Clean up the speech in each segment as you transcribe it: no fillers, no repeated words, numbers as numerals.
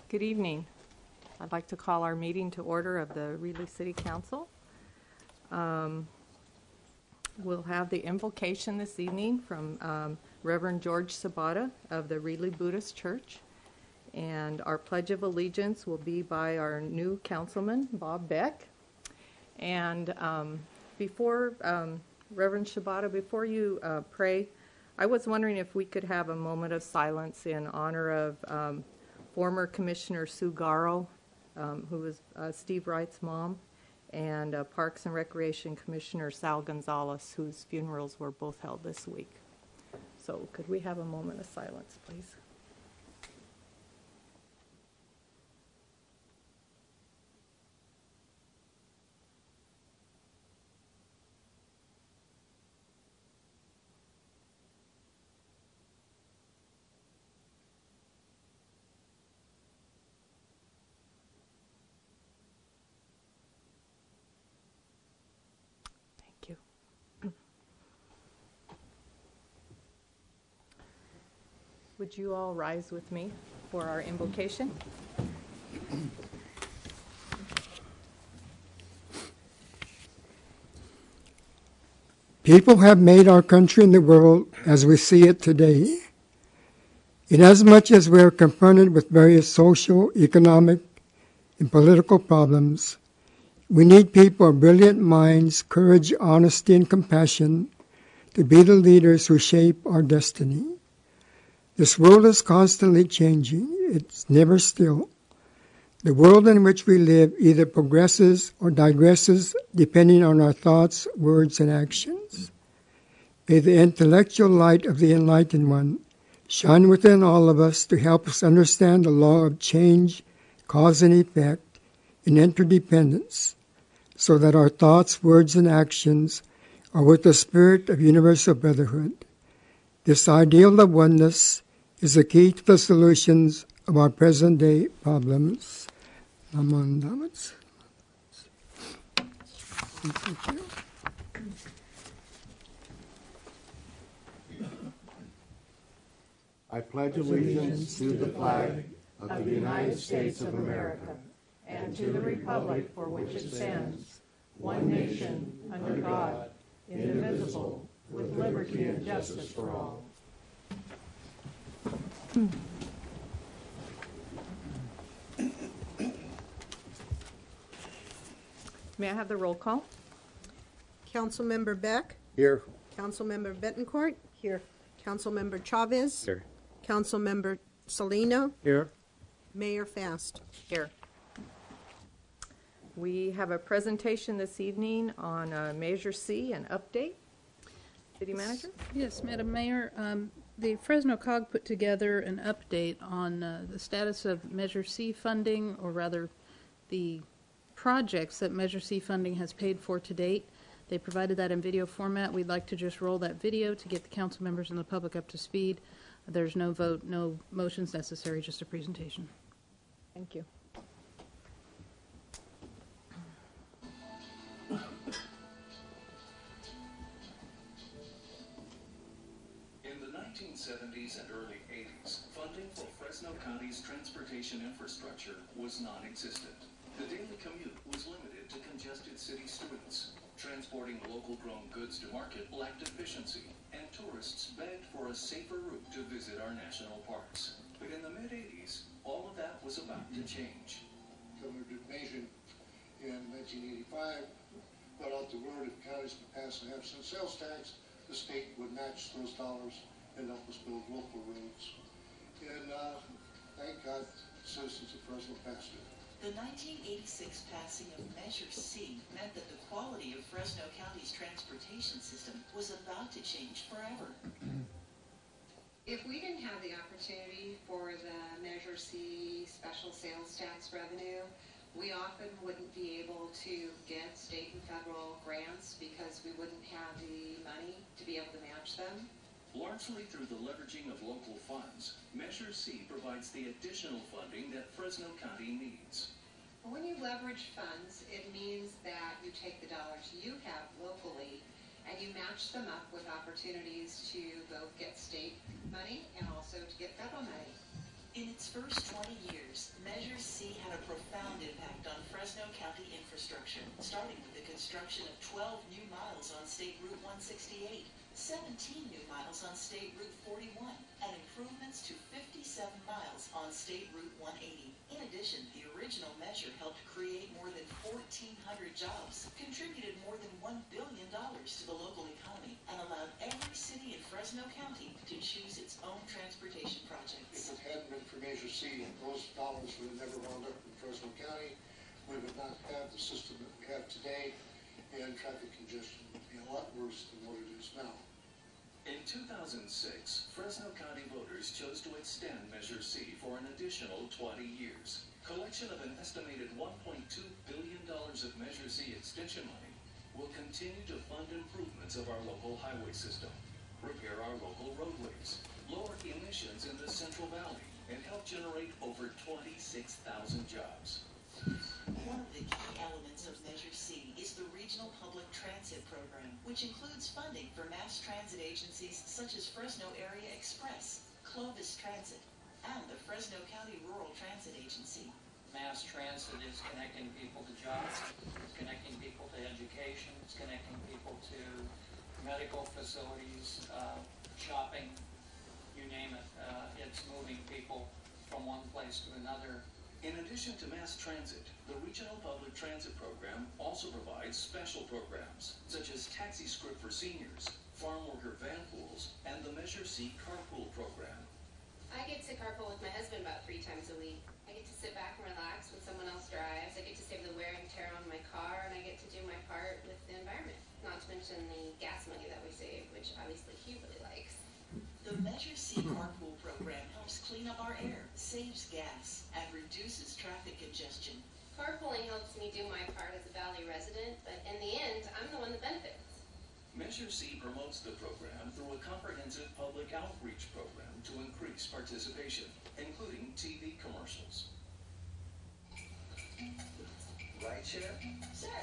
Good evening. I'd like to call our meeting to order of the Reedley City Council. We'll have the invocation this evening from Reverend George Sabata of the Reedley Buddhist Church. And our Pledge of Allegiance will be by our new councilman, Bob Beck. And before, Reverend Sabata, before you pray, I was wondering if we could have a moment of silence in honor of former Commissioner Sue Garrow, who was Steve Wright's mom, and Parks and Recreation Commissioner Sal Gonzalez, whose funerals were both held this week. So could we have a moment of silence, please? Would you all rise with me for our invocation? People have made our country and the world as we see it today. Inasmuch as we are confronted with various social, economic, and political problems, we need people of brilliant minds, courage, honesty, and compassion to be the leaders who shape our destiny. This world is constantly changing. It's never still. The world in which we live either progresses or digresses depending on our thoughts, words, and actions. May the intellectual light of the Enlightened One shine within all of us to help us understand the law of change, cause and effect, and interdependence, so that our thoughts, words, and actions are with the spirit of universal brotherhood. This ideal of oneness is the key to the solutions of our present-day problems. I pledge allegiance to the flag of the United States of America and to the republic for which it stands, one nation, under God, indivisible, with liberty and justice for all. May I have the roll call? Councilmember Beck. Here. Councilmember Betancourt. Here. Councilmember Chavez. Here. Councilmember Salino. Here. Mayor Fast. Here. We have a presentation this evening on Measure C, an update. City Manager? Yes, Madam Mayor. The Fresno COG put together an update on the status of Measure C funding, or rather the projects that Measure C funding has paid for to date. They provided that in video format. We'd like to just roll that video to get the council members and the public up to speed. There's no vote, no motions necessary, just a presentation. Thank you. In the 1970s and early 80s, funding for Fresno County's transportation infrastructure was non-existent. The daily commute was limited to congested city streets. Transporting local-grown goods to market lacked efficiency, and tourists begged for a safer route to visit our national parks. But in the mid-80s, all of that was about to change. Governor Duke Mason in 1985 put out the word if counties could pass a half-cent sales tax, the state would match those dollars and help us build local roads. And thank God citizens of Fresno passed it. The 1986 passing of Measure C meant that the quality of Fresno County's transportation system was about to change forever. If we didn't have the opportunity for the Measure C special sales tax revenue, we often wouldn't be able to get state and federal grants because we wouldn't have the money to be able to match them. Largely through the leveraging of local funds, Measure C provides the additional funding that Fresno County needs. When you leverage funds, it means that you take the dollars you have locally and you match them up with opportunities to both get state money and also to get federal money. In its first 20 years, years, Measure C had a profound impact on Fresno County infrastructure, starting with the construction of 12 new miles on State Route 168, 17 new miles on State Route 41, and improvements to 57 miles on State Route 180. In addition, the original measure helped create more than 1,400 jobs, contributed more than $1 billion to the local economy, and allowed every city in Fresno County to choose its own transportation projects. If it hadn't been for Measure C, those dollars would have never wound up in Fresno County. We would not have the system that we have today, and traffic congestion would be a lot worse than what it is now. In 2006, Fresno County voters chose to extend Measure C for an additional 20 years. Collection of an estimated $1.2 billion of Measure C extension money will continue to fund improvements of our local highway system, repair our local roadways, lower emissions in the Central Valley, and help generate over 26,000 jobs. One of the key elements of Measure C is the Regional Public Transit Program, which includes funding for mass transit agencies such as Fresno Area Express, Clovis Transit, and the Fresno County Rural Transit Agency. Mass transit is connecting people to jobs, it's connecting people to education, it's connecting people to medical facilities, shopping, you name it. It's moving people from one place to another. In addition to mass transit, the Regional Public Transit Program also provides special programs, such as Taxi Script for seniors, farm worker van pools, and the Measure C carpool program. I get to carpool with my husband about 3 times a week. I get to sit back and relax when someone else drives. I get to save the wear and tear on my car, and I get to do my part with the environment. Not to mention the gas money that we save, which obviously he really likes. The Measure C carpool program helps clean up our air, saves gas, and reduces traffic congestion. Carpooling helps me do my part as a Valley resident, but in the end, I'm the one that benefits. Measure C promotes the program through a comprehensive public outreach program to increase participation, including TV commercials. Rideshare? Sir.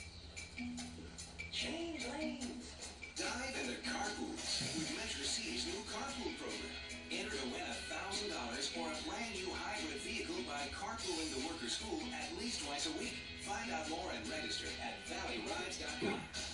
Change lanes. Dive into carpool with Measure C's new carpool program. Enter to win $1,000 for a brand new hybrid vehicle by carpooling to work or school at least twice a week. Find out more and register at valleyrides.com.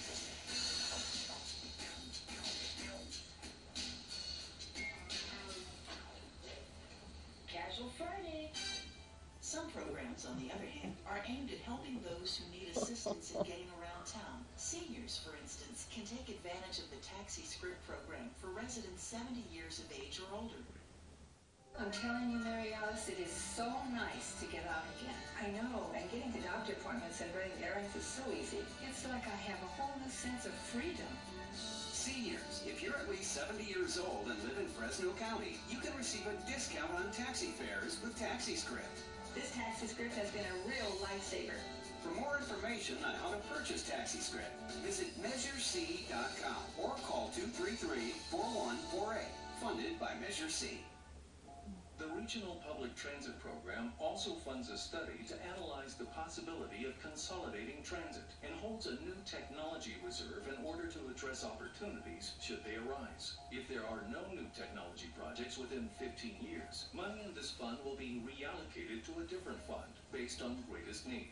Casual Friday. Some programs, on the other hand, are aimed at helping those who need assistance in getting around town. Seniors, for instance, can take advantage of the Taxi Script program for residents 70 years of age or older. I'm telling you, Mary Alice, it is so nice to get out again. I know, and getting to doctor appointments and running errands is so easy. It's like I have a whole new sense of freedom. Seniors, if you're at least 70 years old and live in Fresno County, you can receive a discount on taxi fares with Taxi Script. This Taxi Script has been a real lifesaver. For more information on how to purchase Taxi Script, visit MeasureC.com or call 233-4148. Funded by Measure C. The Regional Public Transit Program also funds a study to analyze the possibility of consolidating transit and holds a new technology reserve in order to address opportunities should they arise. If there are no new technology projects within 15 years, money in this fund will be reallocated to a different fund based on greatest need.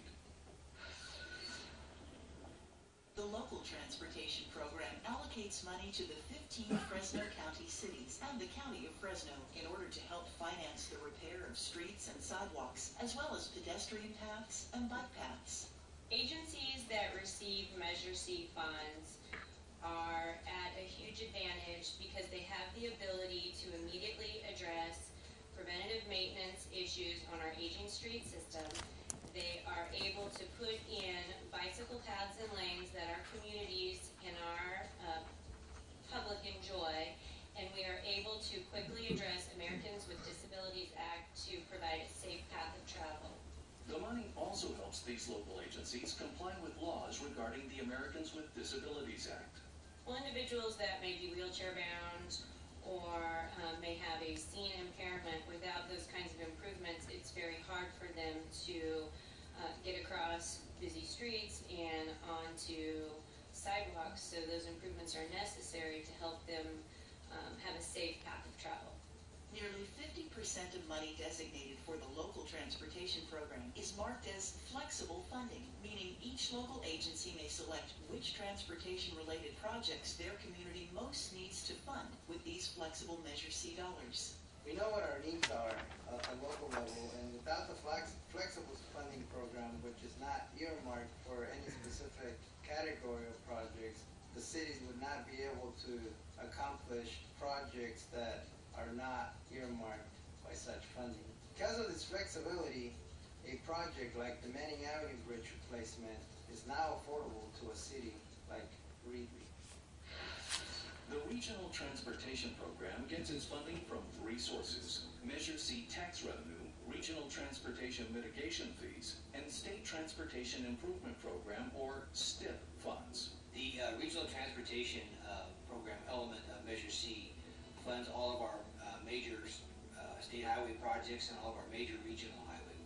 The local transportation program allocates money to the 15 Fresno County cities and the County of Fresno in order to help finance the repair of streets and sidewalks, as well as pedestrian paths and bike paths. Agencies that receive Measure C funds are at a huge advantage because they have the ability to immediately address preventative maintenance issues on our aging street system. They are able to put in bicycle paths and lanes that our communities and our public enjoy, and we are able to quickly address Americans with Disabilities Act to provide a safe path of travel. The money also helps these local agencies comply with laws regarding the Americans with Disabilities Act. Well, individuals that may be wheelchair bound or may have a seeing impairment, without those kinds of improvements, it's very hard for them to get across busy streets and onto sidewalks. So those improvements are necessary to help them have a safe path of travel. Nearly 50% of money designated for the local transportation Transportation Program is marked as flexible funding, meaning each local agency may select which transportation-related projects their community most needs to fund with these flexible Measure C dollars. We know what our needs are at local level, and without the flexible funding program, which is not earmarked for any specific category of projects, the cities would not be able to accomplish projects that are not earmarked by such funding. Because of this flexibility, a project like the Manning Avenue Bridge replacement is now affordable to a city like Reedley. The Regional Transportation Program gets its funding from three sources: Measure C tax revenue, Regional Transportation Mitigation Fees, and State Transportation Improvement Program, or STIP funds. The Regional Transportation Program element of Measure C funds all of our major state highway projects and all of our major regional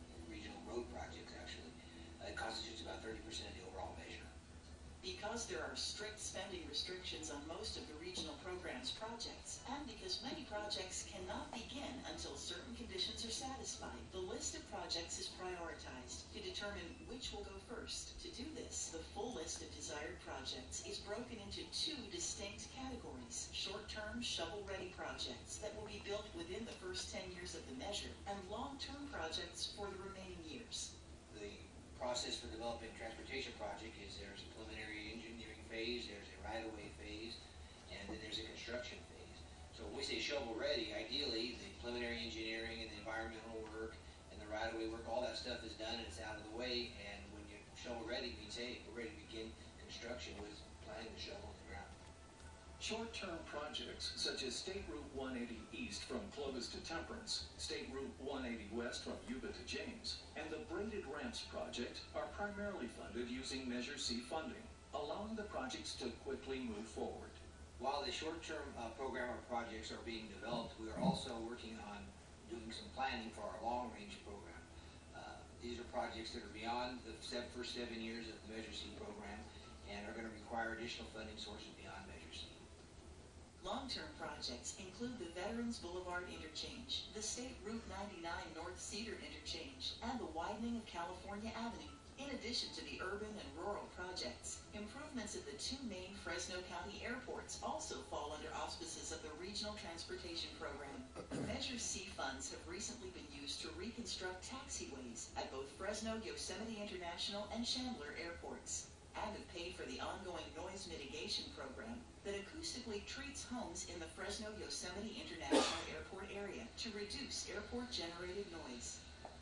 road projects, actually. It constitutes about 30% of the overall measure. Because there are strict spending restrictions on most of the regional program's projects, and because many projects cannot begin until certain conditions are satisfied, the list of projects is prioritized to determine which will go first. To do this, the full list of desired projects is broken into two distinct categories: short-term, shovel-ready projects that will be built within the first 10 years of the measure, and long-term projects for the remaining years. The process for developing a transportation project is there's a preliminary engineering phase, there's a right-of-way phase, and then there's a construction phase. So when we say shovel-ready, ideally the preliminary engineering and the environmental work and the right-of-way work, all that stuff is done and it's out of the way, and when you're shovel-ready means, hey, we're ready to begin construction with planting the shovel in the ground. Short-term projects such as State Route 180 East from Clovis to Temperance, State Route 180 West from Yuba to James, and the Braided Ramps project are primarily funded using Measure C funding, allowing the projects to quickly move forward. While the short-term program or projects are being developed, we are also working on doing some planning for our long-range program. These are projects that are beyond the first 7 years of the Measure C program and are going to require additional funding sources beyond Measure C. Long-term projects include the Veterans Boulevard Interchange, the State Route 99 North Cedar Interchange, and the widening of California Avenue. In addition to the urban and rural projects, improvements at the two main Fresno County airports also fall under auspices of the Regional Transportation Program. Measure C funds have recently been used to reconstruct taxiways at both Fresno Yosemite International and Chandler airports, and have paid for the ongoing noise mitigation program that acoustically treats homes in the Fresno Yosemite International Airport area to reduce airport-generated noise.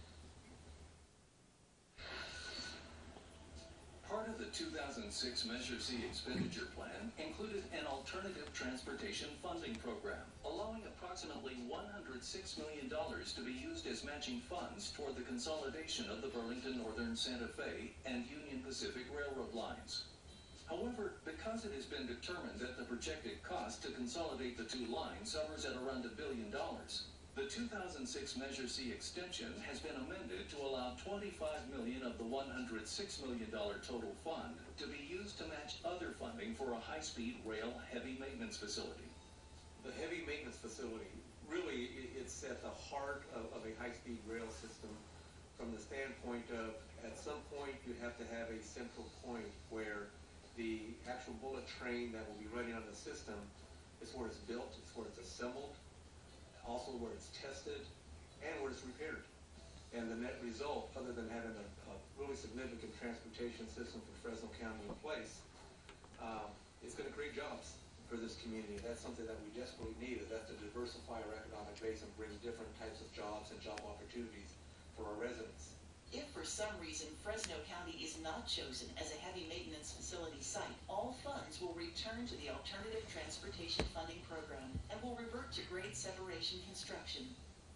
Part of the 2006 Measure C expenditure plan included an alternative transportation funding program, allowing approximately $106 million to be used as matching funds toward the consolidation of the Burlington Northern Santa Fe and Union Pacific Railroad lines. However, because it has been determined that the projected cost to consolidate the two lines hovers at around $1 billion, the 2006 Measure C extension has been amended to allow $25 million of the $106 million total fund to be used to match other funding for a high-speed rail heavy maintenance facility. The heavy maintenance facility, really, it's at the heart of a high-speed rail system from the standpoint of, at some point, you have to have a central point where the actual bullet train that will be running on the system is where it's built, it's where it's assembled, also where it's tested, and where it's repaired. And the net result, other than having a really significant transportation system for Fresno County in place, it's going to create jobs for this community. That's something that we desperately need. That's to diversify our economic base and bring different types of jobs and job opportunities for our residents. If for some reason Fresno County is not chosen as a heavy maintenance facility site, all funds will return to the Alternative Transportation Funding Program and will revert to grade separation construction.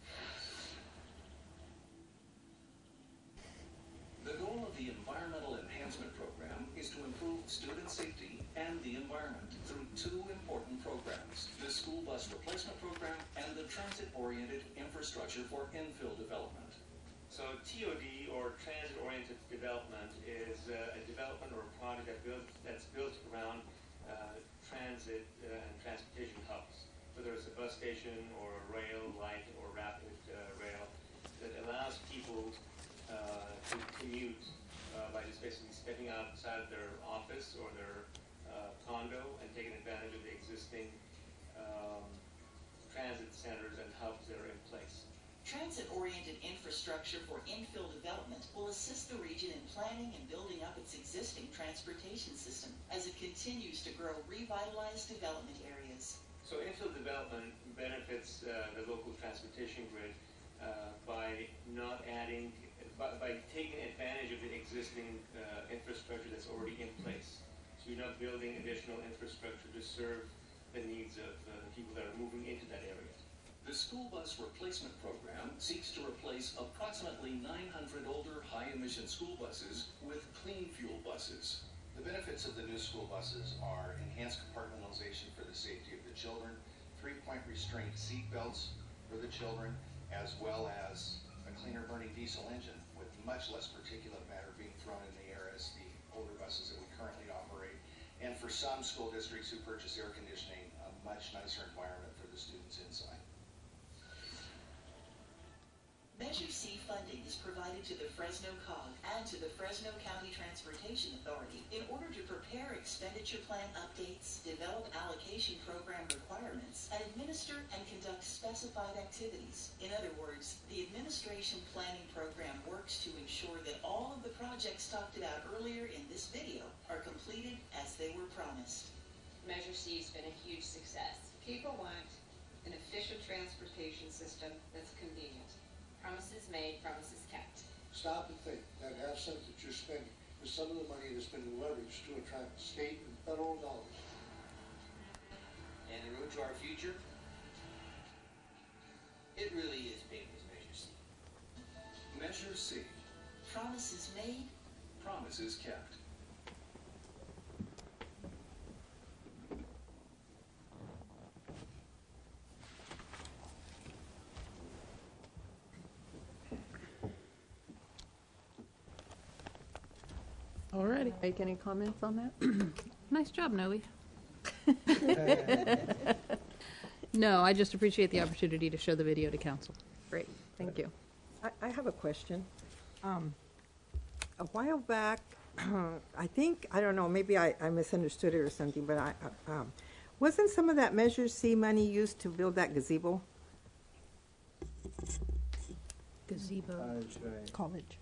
The goal of the Environmental Enhancement Program is to improve student safety and the environment through two important programs: the School Bus Replacement Program and the Transit-Oriented Infrastructure for Infill Development. So TOD, or Transit-Oriented Development, is a development or a project that's built around transit and transportation hubs, whether it's a bus station or a rail, light or rapid rail, that allows people commute by just basically stepping outside of their office or their condo and taking advantage of the existing transit centers and hubs that are in place. Transit-oriented infrastructure for infill development will assist the region in planning and building up its existing transportation system as it continues to grow revitalized development areas. So infill development benefits the local transportation grid by not adding, by taking advantage of the existing infrastructure that's already in place. So you're not building additional infrastructure to serve the needs of the people that are moving into that area. The school bus replacement program seeks to replace approximately 900 older high-emission school buses with clean fuel buses. The benefits of the new school buses are enhanced compartmentalization for the safety of the children, 3-point restraint seat belts for the children, as well as a cleaner burning diesel engine with much less particulate matter being thrown in the air as the older buses that we currently operate. And for some school districts who purchase air conditioning, a much nicer environment for the students inside. Measure C funding is provided to the Fresno COG and to the Fresno County Transportation Authority in order to prepare expenditure plan updates, develop allocation program requirements, and administer and conduct specified activities. In other words, the administration planning program works to ensure that all of the projects talked about earlier in this video are completed as they were promised. Measure C has been a huge success. People want an efficient transportation system that's convenient. Promises made, promises kept. Stop and think, that half cent that you're spending is some of the money that's been leveraged to attract state and federal dollars. And the road to our future, it really is paved with Measure C. Measure C. Promises made, Promises kept. Alrighty. Make any comments on that? Nice job, Noe. No, I just appreciate the opportunity to show the video to council. Great, thank you. I have a question. A while back, I think, I don't know, maybe I misunderstood it or something, but wasn't some of that Measure C money used to build that gazebo? Gazebo. College.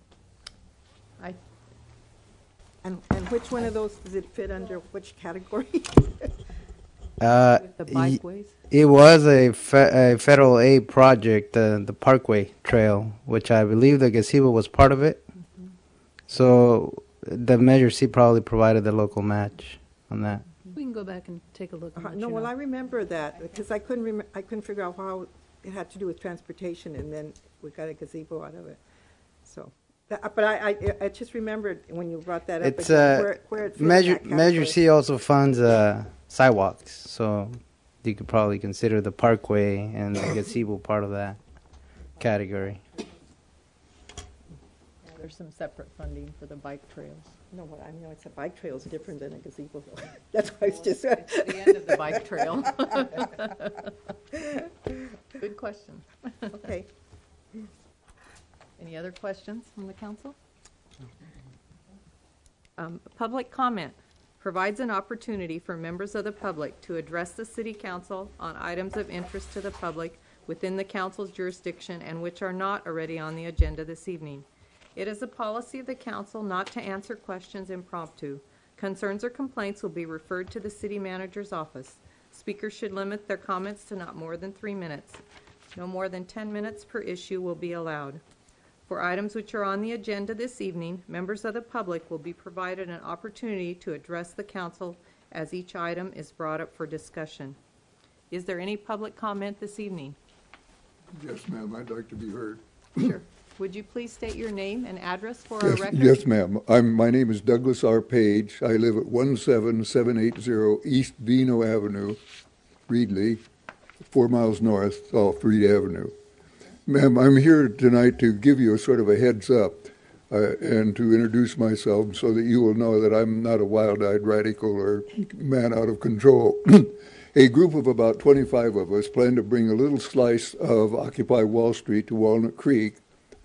And which one of those does it fit under which category? The bikeways? It was a federal aid project, the Parkway Trail, which I believe the gazebo was part of it. Mm-hmm. So the Measure C probably provided the local match on that. We can go back and take a look. And let No, you well, know. I remember that because I couldn't figure out how it had to do with transportation, and then we got a gazebo out of it. So, but I just remembered when you brought that up. It's where it fit in that Measure category. C also funds sidewalks, so you could probably consider the Parkway and the gazebo part of that category. There's some separate funding for the bike trails. No, what I know, it's a bike trail is different than a gazebo. That's why it's just. It's the end of the bike trail. Good question. Okay. Any other questions from the council? Public comment provides an opportunity for members of the public to address the city council on items of interest to the public within the council's jurisdiction and which are not already on the agenda this evening. It is a policy of the council not to answer questions impromptu. Concerns or complaints will be referred to the city manager's office. Speakers should limit their comments to not more than 3 minutes. No more than 10 minutes per issue will be allowed. For items which are on the agenda this evening, members of the public will be provided an opportunity to address the council as each item is brought up for discussion. Is there any public comment this evening? Yes, ma'am, I'd like to be heard. Sure. Would you please state your name and address for our Yes, record? yes, ma'am. My name is Douglas R. Page. I live at 17780 East Vino Avenue, Reedley, 4 miles north off Reed Avenue. Ma'am, I'm here tonight to give you a sort of a heads up and to introduce myself so that you will know that I'm not a wild-eyed radical or man out of control. A group of about 25 of us plan to bring a little slice of Occupy Wall Street to Walnut Creek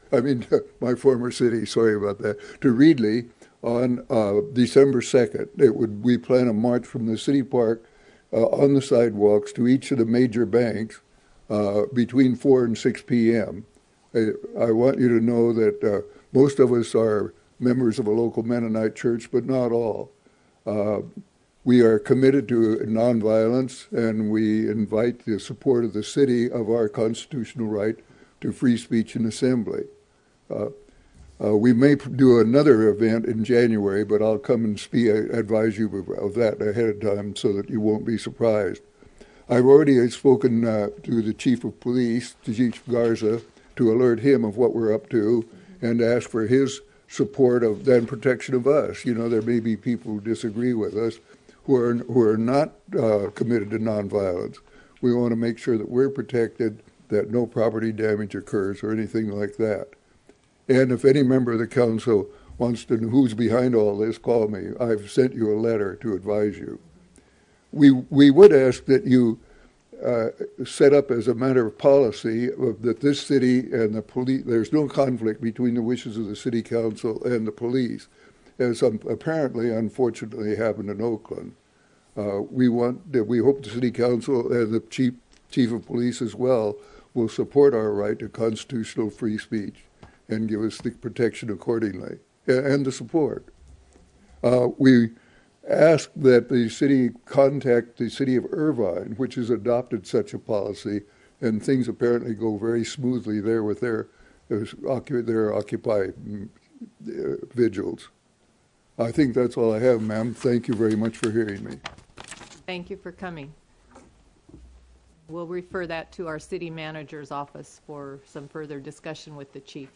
my former city, sorry about that, to Reedley on December 2nd. We plan a march from the city park on the sidewalks to each of the major banks between 4 and 6 p.m. I want you to know that most of us are members of a local Mennonite church, but not all. We are committed to nonviolence, and we invite the support of the city of our constitutional right to free speech and assembly. We may do another event in January, but I'll come and advise you of that ahead of time so that you won't be surprised. I've already spoken to the Chief of Police, to Chief Garza, to alert him of what we're up to and ask for his support of and protection of us. There may be people who disagree with us who are not committed to nonviolence. We want to make sure that we're protected, that no property damage occurs or anything like that. And if any member of the council wants to know who's behind all this, call me. I've sent you a letter to advise you. We would ask that you set up as a matter of policy that this city and the police, there's no conflict between the wishes of the city council and the police, as apparently, unfortunately, happened in Oakland. We hope the city council and the chief of police as well will support our right to constitutional free speech and give us the protection accordingly and the support. We ask that the city contact the city of Irvine, which has adopted such a policy, and things apparently go very smoothly there with their Occupy vigils. I think that's all I have, ma'am. Thank you very much for hearing me. Thank you for coming. We'll refer that to our city manager's office for some further discussion with the chief.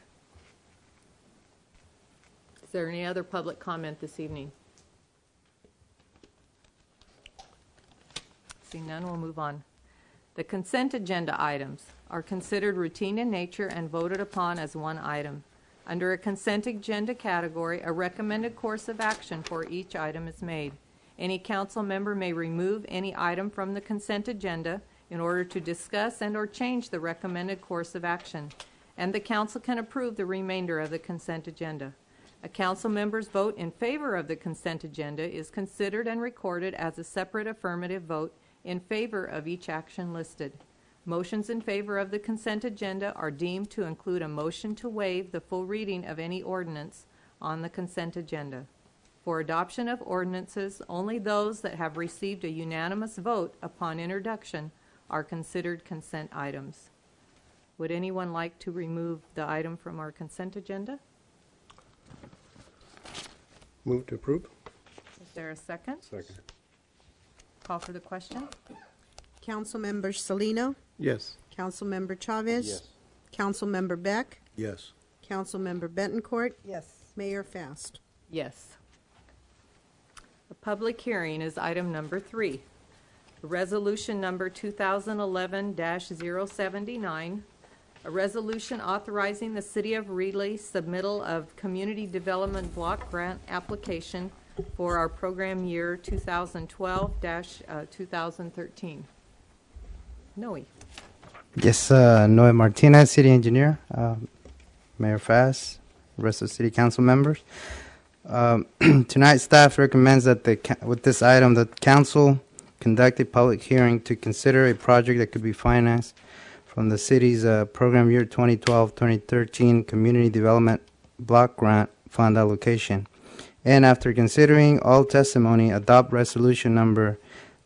Is there any other public comment this evening? Seeing none, we'll move on. The consent agenda items are considered routine in nature and voted upon as one item. Under a consent agenda category, a recommended course of action for each item is made. Any council member may remove any item from the consent agenda in order to discuss and/or change the recommended course of action, and the council can approve the remainder of the consent agenda. A council member's vote in favor of the consent agenda is considered and recorded as a separate affirmative vote in favor of each action listed. Motions in favor of the consent agenda are deemed to include a motion to waive the full reading of any ordinance on the consent agenda. For adoption of ordinances, only those that have received a unanimous vote upon introduction are considered consent items. Would anyone like to remove the item from our consent agenda? Move to approve. Is there a second? Second. Call for the question. Councilmember Salino? Yes. Councilmember Chavez? Yes. Councilmember Beck? Yes. Councilmember Betancourt? Yes. Mayor Fast? Yes. The public hearing is item number 3. Resolution number 2011-079, a resolution authorizing the City of Reedley submittal of Community Development Block Grant application for our program year 2012-2013. Noe. Yes, Noe Martinez, City Engineer, Mayor Fass, rest of City Council members. Tonight, staff recommends that with this item, the Council conduct a public hearing to consider a project that could be financed from the city's program year 2012-2013 Community Development Block Grant Fund allocation. And after considering all testimony, adopt resolution number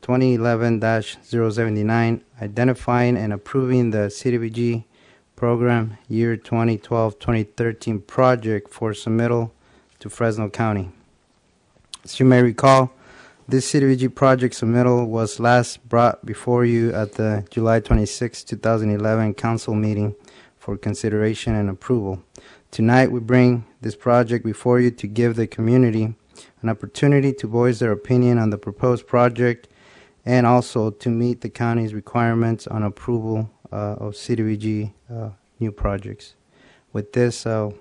2011-079, identifying and approving the CDBG program year 2012-2013 project for submittal to Fresno County. As you may recall, this CDBG project submittal was last brought before you at the July 26, 2011 council meeting for consideration and approval. Tonight we bring this project before you to give the community an opportunity to voice their opinion on the proposed project and also to meet the county's requirements on approval of CDBG new projects. With this, I'll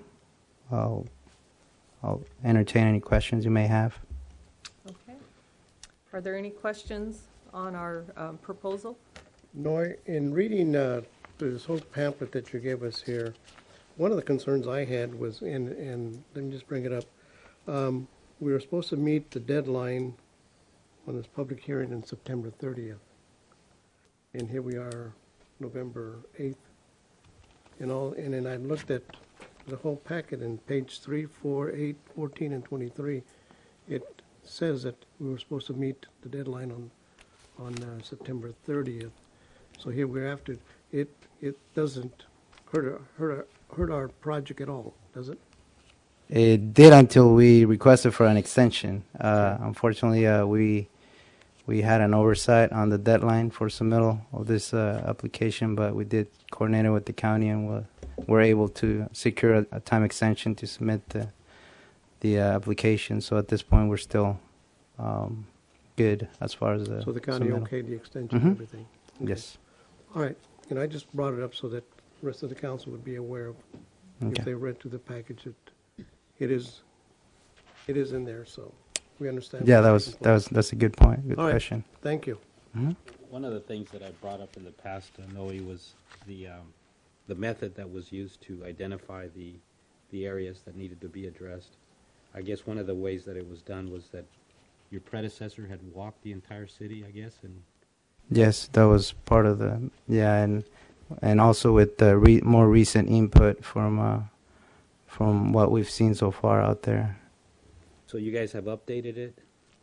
entertain any questions you may have. Okay. Are there any questions on our proposal? Noy, in reading this whole pamphlet that you gave us here, one of the concerns I had was, and let me just bring it up. We were supposed to meet the deadline on this public hearing on September 30th. And here we are, November 8th. And then I looked at the whole packet in page 3, 4, 8, 14, and 23. It says that we were supposed to meet the deadline on September 30th. So here we're after, it doesn't hurt our project at all, does it? It did until we requested for an extension. Unfortunately, we had an oversight on the deadline for submittal of this application, but we did coordinate it with the county and were able to secure a time extension to submit the application. So at this point, we're still good as far as the So the county submittal. okayed the extension and everything? Okay. Yes. All right, and I just brought it up so that the rest of the council would be aware of, Okay. if they read through the package, it is in there, so we understand. Yeah, what's taking place. that's a good point. Good All right, question. thank you. Mhm. One of the things that I brought up in the past, Noe, was the method that was used to identify the areas that needed to be addressed. I guess one of the ways that it was done was that your predecessor had walked the entire city, I guess, and Yes, that was part of the and also with the more recent input from what we've seen so far out there. so you guys have updated it.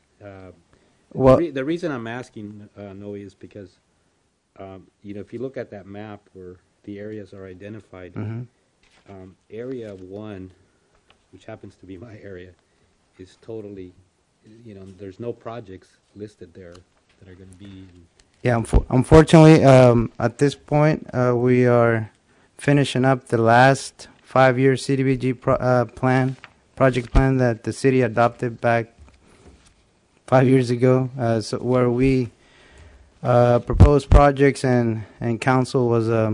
Well- The reason I'm asking, Noe, is because if you look at that map where the areas are identified, Mhm. Area 1, which happens to be my area, is totally, there's no projects listed there that are going to be. Yeah, unfortunately, at this point, we are finishing up the last 5-year CDBG project plan that the city adopted back 5 years ago. So where we proposed projects and council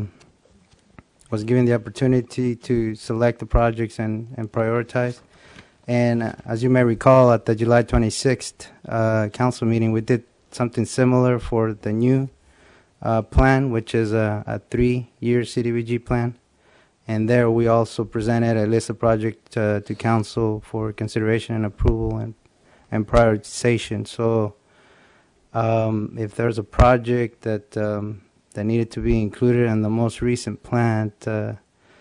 was given the opportunity to select the projects and prioritize. And as you may recall, at the July 26th council meeting, we did something similar for the new plan, which is a 3-year CDBG plan. And there we also presented a list of projects to council for consideration and approval and prioritization. So if there's a project that needed to be included in the most recent plan that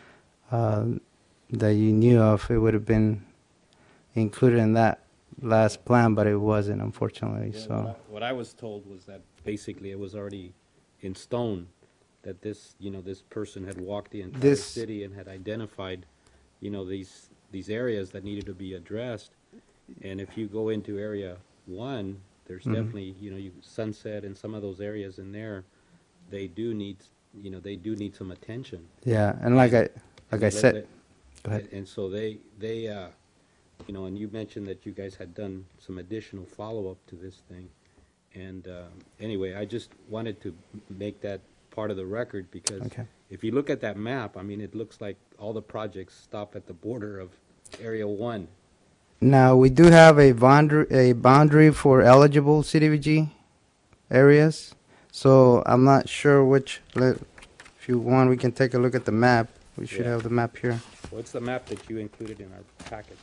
you knew of, it would have been included in that last plan, but it wasn't, unfortunately. Yeah, So what I was told was that basically it was already in stone that this person had walked the entire city and had identified, these areas that needed to be addressed. And if you go into Area 1, there's Mhm. definitely, Sunset and some of those areas in there, they do need some attention. yeah, and like I said, go ahead. And so they and you mentioned that you guys had done some additional follow-up to this thing. And anyway, I just wanted to make that part of the record because Okay. if you look at that map, I mean, it looks like all the projects stop at the border of Area 1. Now we do have a boundary for eligible CDBG areas. So I'm not sure which. If you want, we can take a look at the map. We should Yeah. have the map here. What's the map that you included in our packet?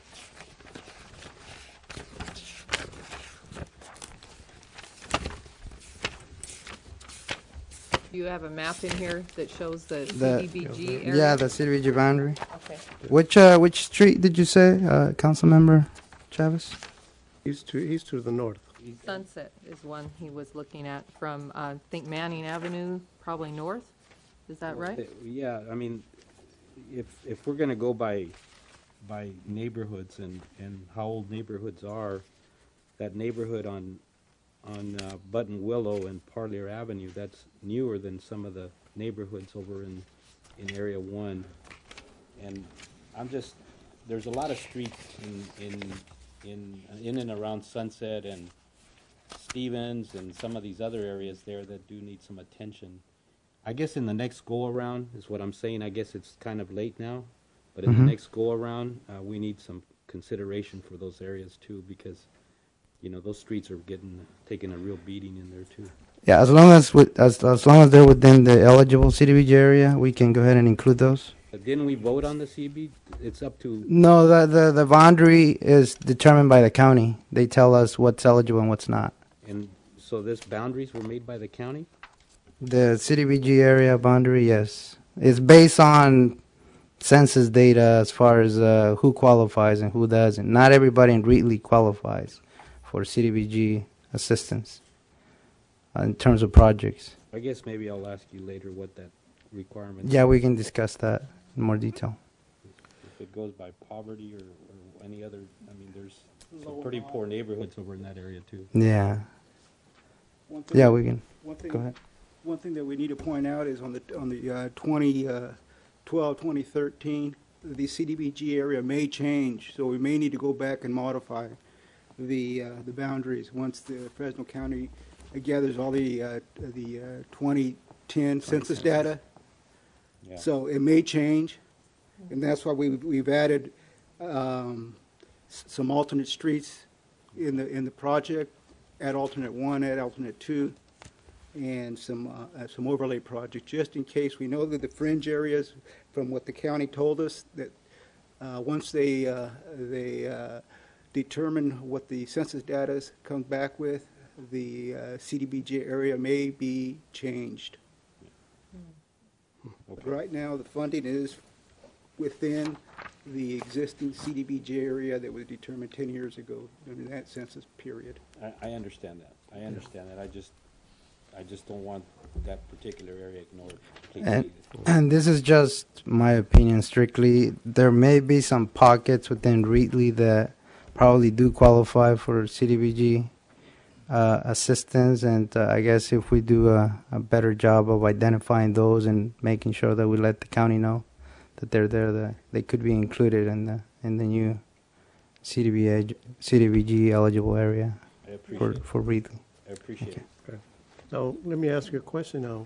You have a map in here that shows the The- CDBG area? Yeah, the CDBG boundary. Okay. Which street did you say, Councilmember Chavez? He's to the north. Sunset is one he was looking at from, I think Manning Avenue, probably north. Is that right? Yeah, I mean, if we're going to go by neighborhoods and how old neighborhoods are, that neighborhood on Button Willow and Parlier Avenue, that's newer than some of the neighborhoods over in Area 1. And there's a lot of streets in and around Sunset and Stevens and some of these other areas there that do need some attention. I guess in the next go-around is what I'm saying. I guess it's kind of late now, but in Mhm. the next go-around, we need some consideration for those areas too, because those streets are taking a real beating in there too. Yeah, as long as they're within the eligible CDBG area, we can go ahead and include those. But didn't we vote on the CB? It's up to, No, the boundary is determined by the county. They tell us what's eligible and what's not. and so this boundaries were made by the county? The CDBG area boundary, yes. It's based on census data as far as who qualifies and who doesn't. Not everybody in Wheatley qualifies for CDBG assistance in terms of projects. I guess maybe I'll ask you later what that requirement. Yeah, we can discuss that in more detail. If it goes by poverty or any other, I mean, there's some pretty poor neighborhoods over in that area too. Yeah. Yeah, we can. Go ahead. One thing that we need to point out is on the 2012, 2013, the CDBG area may change, so we may need to go back and modify the boundaries once the Fresno County gathers all the 2010 census data. Yeah. So it may change, and that's why we've added some alternate streets in the project. Add alternate 1, add alternate 2, and some overlay projects, just in case. We know that the fringe areas, from what the county told us, that once they determine what the census data comes back with, the CDBG area may be changed. But right now, the funding is within the existing CDBG area that was determined 10 years ago during that census period. I understand that. I understand that. I just don't want that particular area ignored. And this is just my opinion strictly. There may be some pockets within Wheatley that probably do qualify for CDBG assistance, and I guess if we do a better job of identifying those and making sure that we let the county know that they're there, that they could be included in the new CDBG eligible area for Wheatley. I appreciate it. Okay. Now, let me ask you a question now.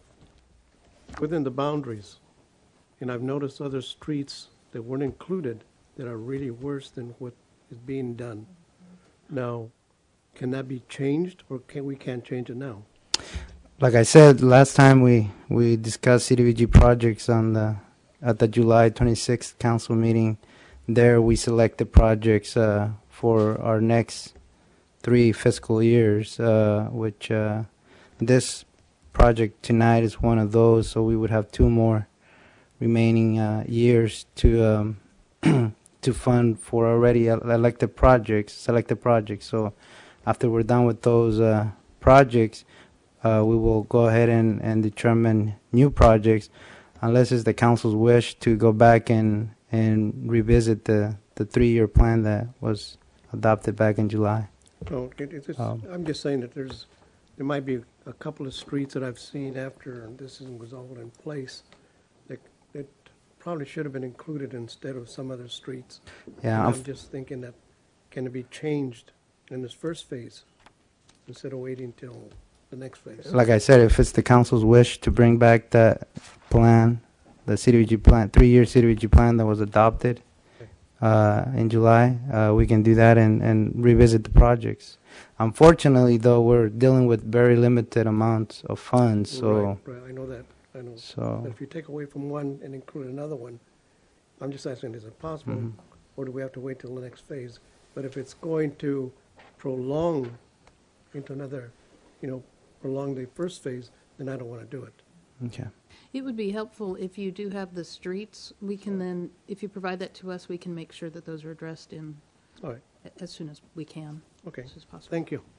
Within the boundaries, and I've noticed other streets that weren't included that are really worse than what is being done. Now, can that be changed, or we can't change it now? Like I said last time, we discussed CDBG projects at the July 26th council meeting. There we selected projects for our next 3 fiscal years, which this project tonight is one of those, so we would have 2 more remaining years to to fund for already selected projects. So after we're done with those projects, we will go ahead and determine new projects, unless it's the council's wish to go back and revisit the 3-year plan that was adopted back in July. No, I'm just saying that there might be a couple of streets that I've seen after this was all in place that probably should have been included instead of some other streets. Yeah, I'm just thinking that can it be changed in this first phase instead of waiting till the next phase? Like I said, if it's the council's wish to bring back that plan, the CDBG plan, 3-year CDBG plan that was adopted in July, we can do that and revisit the projects. Unfortunately, though, we're dealing with very limited amounts of funds, so... Right, I know that, I know. So- But if you take away from one and include another one, I'm just asking, is it possible, Mhm. or do we have to wait till the next phase? But if it's going to prolong into another, prolong the first phase, then I don't want to do it. Okay. It would be helpful if you do have the streets, we can then, if you provide that to us, we can make sure that those are addressed All right, as soon as we can. okay, As soon as possible. thank you.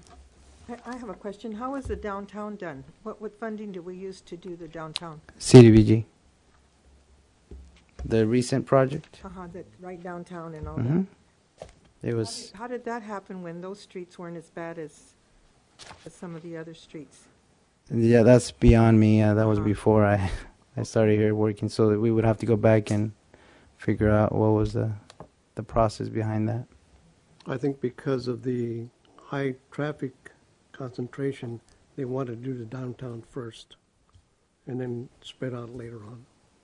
I have a question. How is the downtown done? What funding do we use to do the downtown? CDBG. The recent project? That right downtown and all Mhm. that. It was... How did that happen when those streets weren't as bad as some of the other streets? Yeah, that's beyond me. That was before I started here working, so that we would have to go back and figure out what was the process behind that. I think because of the high traffic concentration, they wanted to do the downtown first and then spread out later on.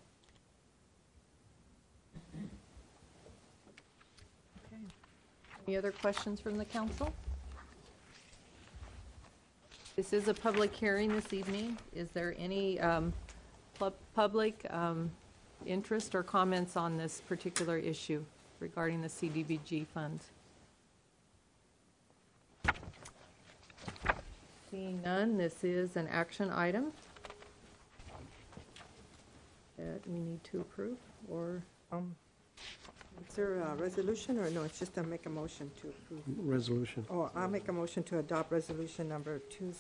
Okay. Any other questions from the council? This is a public hearing this evening. Is there any public interest or comments on this particular issue regarding the CDBG funds? Seeing none, this is an action item that we need to approve, or Is there a resolution, or no, it's just to make a motion to approve? Resolution. Oh, I'll make a motion to adopt resolution number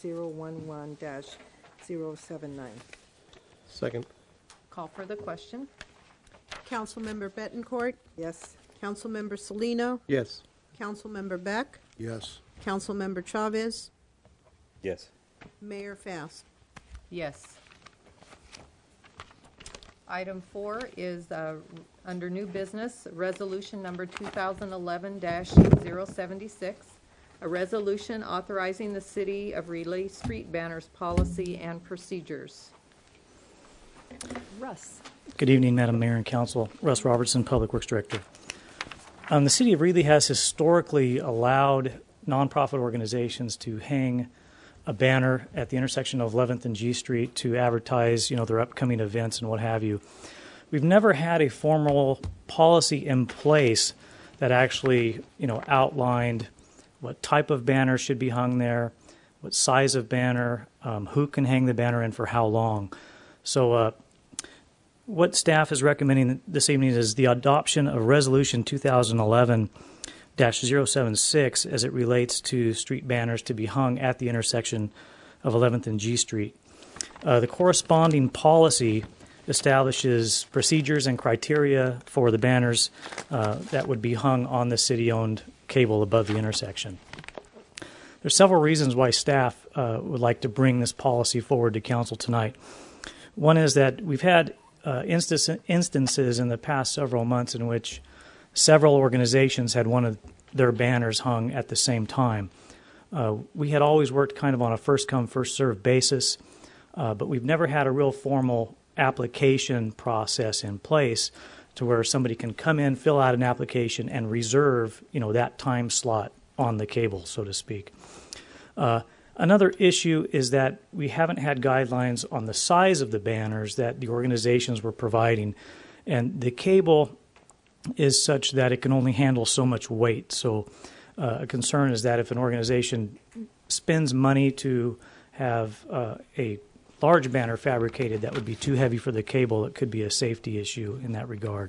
2011-079. Second. call for the question? Councilmember Betancourt? Yes. Councilmember Salino? Yes. Councilmember Beck? Yes. Councilmember Chavez? Yes. Mayor Fast? Yes. Item 4 is under new business, resolution number 2011-076, a resolution authorizing the City of Relay street banners policy and procedures. Russ. Good evening, Madam Mayor and Council. Russ Robertson, Public Works Director. The City of Reedley has historically allowed nonprofit organizations to hang a banner at the intersection of 11th and G Street to advertise, their upcoming events and what have you. We've never had a formal policy in place that actually, outlined what type of banner should be hung there, what size of banner, who can hang the banner, and for how long. So what staff is recommending this evening is the adoption of Resolution 2011-076 as it relates to street banners to be hung at the intersection of 11th and G Street. The corresponding policy establishes procedures and criteria for the banners that would be hung on the city-owned cable above the intersection. There's several reasons why staff would like to bring this policy forward to council tonight. One is that we've had instances in the past several months in which several organizations had one of their banners hung at the same time. We had always worked kind of on a first-come, first-served basis, but we've never had a real formal application process in place to where somebody can come in, fill out an application, and reserve, that time slot on the cable, so to speak. Another issue is that we haven't had guidelines on the size of the banners that the organizations were providing, and the cable is such that it can only handle so much weight. So a concern is that if an organization spends money to have a large banner fabricated that would be too heavy for the cable, it could be a safety issue in that regard.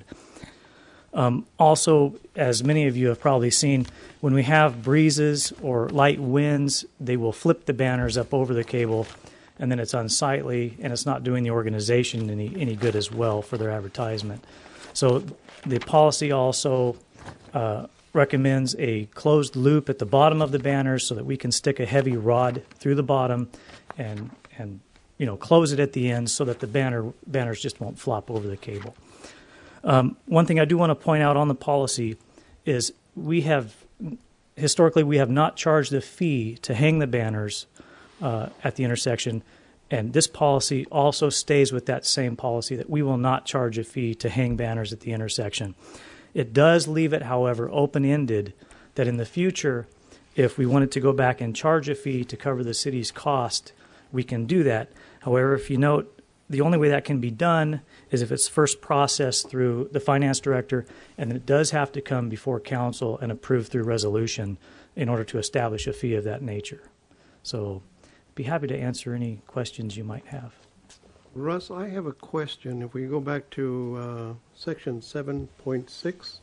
Also, as many of you have probably seen, when we have breezes or light winds, they will flip the banners up over the cable, and then it's unsightly, and it's not doing the organization any good as well for their advertisement. So the policy also recommends a closed loop at the bottom of the banners so that we can stick a heavy rod through the bottom and close it at the end so that the banners just won't flop over the cable. One thing I do want to point out on the policy is historically we have not charged a fee to hang the banners at the intersection, and this policy also stays with that same policy that we will not charge a fee to hang banners at the intersection. It does leave it, however, open-ended that in the future, if we wanted to go back and charge a fee to cover the city's cost, we can do that. However, if you note, the only way that can be done is if it's first processed through the finance director, and it does have to come before council and approved through resolution in order to establish a fee of that nature. So be happy to answer any questions you might have. Russ, I have a question. If we go back to section 7.6.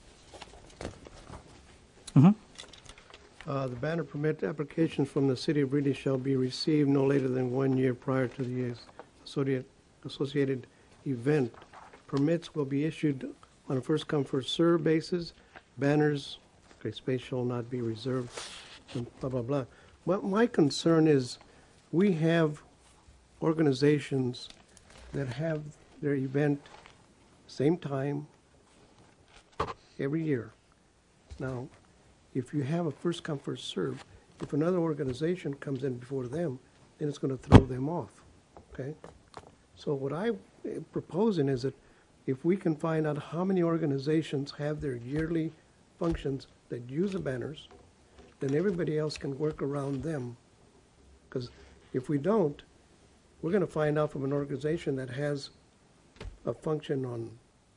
The banner permit applications from the City of Reedley shall be received no later than 1 year prior to the associated event. Permits will be issued on a first-come, first-served basis. Banners, space shall not be reserved, and blah, blah, blah. But my concern is we have organizations that have their event same time every year. Now, if you have a first-come, first-served, if another organization comes in before them, then it's going to throw them off, okay? So what I'm proposing is that if we can find out how many organizations have their yearly functions that use the banners, then everybody else can work around them. Because if we don't, we're going to find out from an organization that has a function on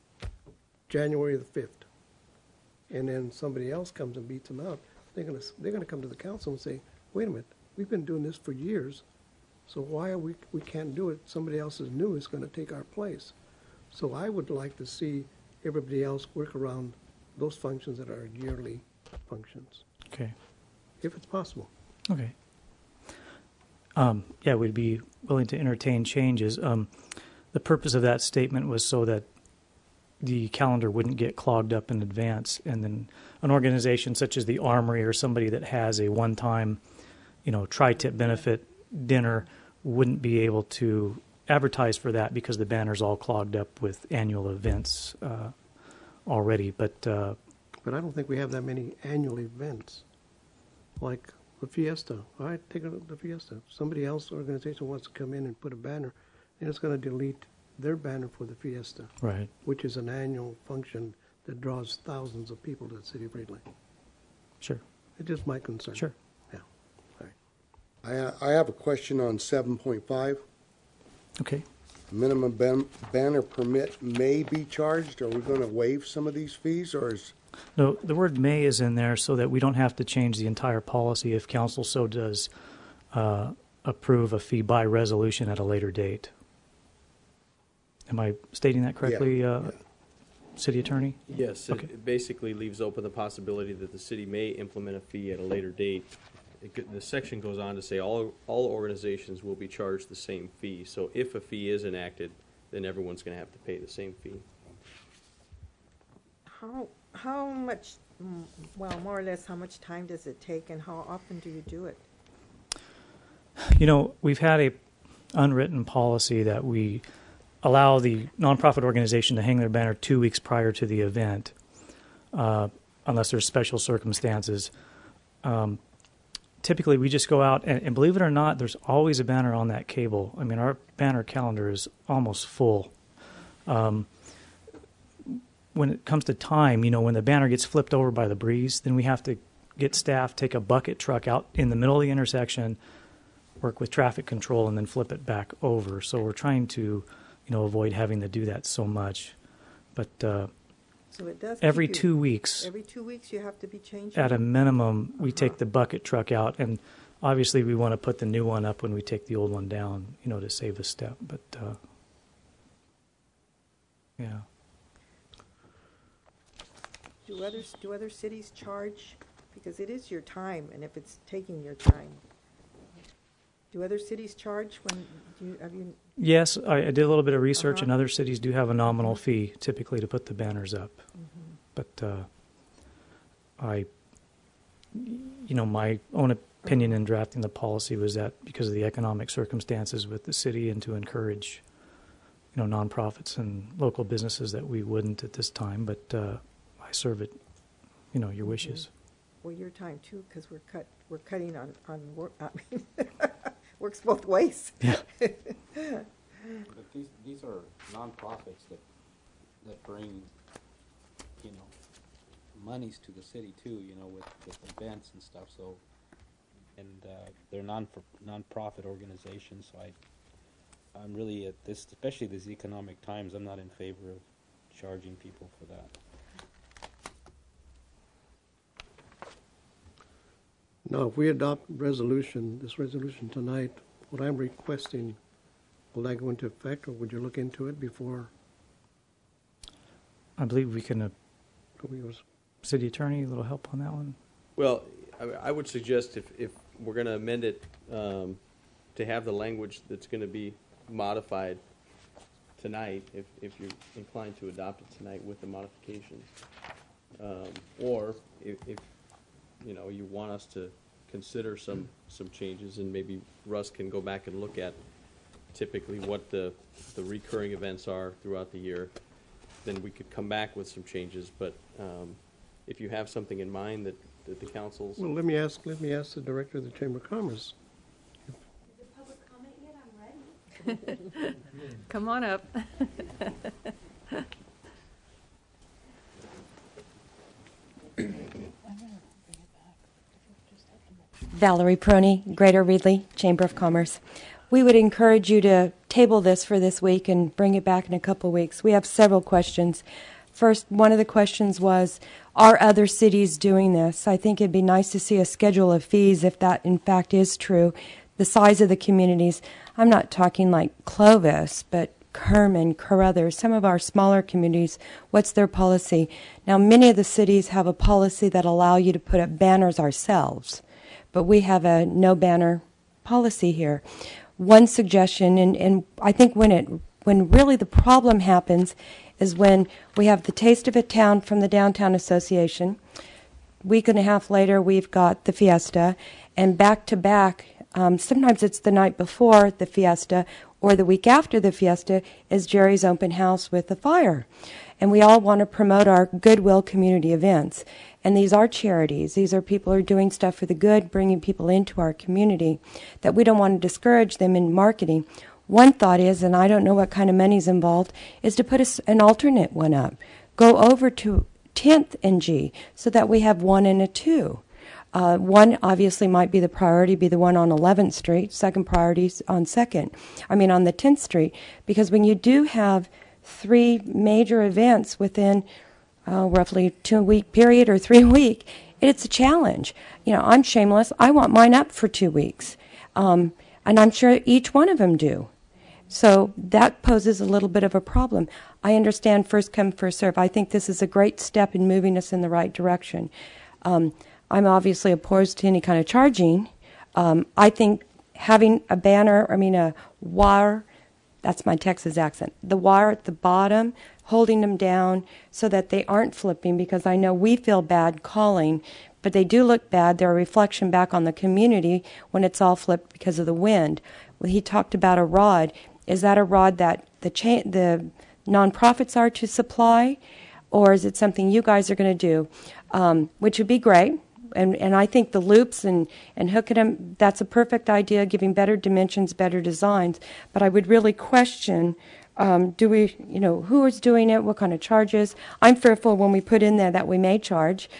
January the 5th, and then somebody else comes and beats them out, they're gonna come to the council and say, wait a minute, we've been doing this for years, so why are we can't do it? Somebody else is new is going to take our place. So I would like to see everybody else work around those functions that are yearly functions, Okay. if it's possible. Okay. Yeah, we'd be willing to entertain changes. The purpose of that statement was so that the calendar wouldn't get clogged up in advance, and then an organization such as the Armory or somebody that has a one-time, tri-tip benefit dinner wouldn't be able to advertise for that because the banner's all clogged up with annual events already. But I don't think we have that many annual events, like the Fiesta. All right, take a look at the Fiesta. If somebody else organization wants to come in and put a banner, then it's going to delete their banner for the Fiesta, right, which is an annual function that draws thousands of people to the city of Reedley. Sure. It's just my concern. Sure. Yeah. All right. I have a question on 7.5. Okay. Minimum banner permit may be charged. Are we going to waive some of these fees, or is... No, the word may is in there so that we don't have to change the entire policy if council so does approve a fee by resolution at a later date. Am I stating that correctly, City Attorney? Yes, Okay. it basically leaves open the possibility that the city may implement a fee at a later date. The section goes on to say all organizations will be charged the same fee. So if a fee is enacted, then everyone's going to have to pay the same fee. How much, well, more or less, how much time does it take, and how often do you do it? We've had a unwritten policy that we allow the nonprofit organization to hang their banner 2 weeks prior to the event, unless there's special circumstances. Typically, we just go out, and believe it or not, there's always a banner on that cable. I mean, our banner calendar is almost full. When it comes to time, when the banner gets flipped over by the breeze, then we have to get staff, take a bucket truck out in the middle of the intersection, work with traffic control, and then flip it back over. So we're trying to, avoid having to do that so much. But So it does every keep you- 2 weeks, Every 2 weeks you have to be changing? at a minimum, we take the bucket truck out, and obviously we want to put the new one up when we take the old one down, to save a step. But yeah. Do other cities charge? Because it is your time, and if it's taking your time. Do other cities charge have you? Yes, I did a little bit of research, and other cities do have a nominal fee typically to put the banners up. But my own opinion in drafting the policy was that because of the economic circumstances with the city, and to encourage, nonprofits and local businesses, that we wouldn't at this time. But I serve it, your wishes. Well, your time too, because we're cutting on work. I mean, works both ways. Yeah. But these are nonprofits that bring, monies to the city too, with events and stuff. So, and they're nonprofit organizations. So I'm really at this, especially these economic times, I'm not in favor of charging people for that. Now, if we adopt this resolution tonight, what I'm requesting, will that go into effect, or would you look into it before? I believe we can, City Attorney, a little help on that one? Well, I would suggest if we're going to amend it to have the language that's going to be modified tonight, if you're inclined to adopt it tonight with the modifications, or if you want us to consider some changes, and maybe Russ can go back and look at typically what the recurring events are throughout the year, then we could come back with some changes. But if you have something in mind that the council's... Well, let me ask the Director of the Chamber of Commerce. Is it public comment yet? I'm ready. Come on up. Valerie Prony, Greater Reedley, Chamber of Commerce. We would encourage you to table this for this week and bring it back in a couple weeks. We have several questions. First, one of the questions was, are other cities doing this? I think it'd be nice to see a schedule of fees if that in fact is true. The size of the communities, I'm not talking like Clovis, but Kerman, Carruthers, some of our smaller communities, what's their policy? Now, many of the cities have a policy that allow you to put up banners ourselves, but we have a no banner policy here. One suggestion, and I think when really the problem happens is when we have the Taste of a Town from the Downtown Association. Week and a half later, we've got the Fiesta, and back to back, sometimes it's the night before the Fiesta or the week after the Fiesta is Jerry's Open House with the fire. And we all want to promote our goodwill community events. And these are charities. These are people who are doing stuff for the good, bringing people into our community, that we don't want to discourage them in marketing. One thought is, and I don't know what kind of money's involved, is to put an alternate one up. Go over to 10th and G so that we have 1 and a 2. One obviously might be the priority, be the one on 11th Street. Second priority on the 10th Street. Because when you do have 3 major events within roughly 2-week period or 3 week, it's a challenge. You know, I'm shameless. I want mine up for 2 weeks. And I'm sure each one of them do. So that poses a little bit of a problem. I understand first come, first serve. I think this is a great step in moving us in the right direction. I'm obviously opposed to any kind of charging. I think having a wire, that's my Texas accent, the wire at the bottom, holding them down so that they aren't flipping, because I know we feel bad calling, but they do look bad. They're a reflection back on the community when it's all flipped because of the wind. Well, he talked about a rod. Is that a rod that the nonprofits are to supply, or is it something you guys are going to do? Which would be great. And I think the loops and hooking them, that's a perfect idea, giving better dimensions, better designs. But I would really question, who is doing it, what kind of charges? I'm fearful when we put in there that we may charge.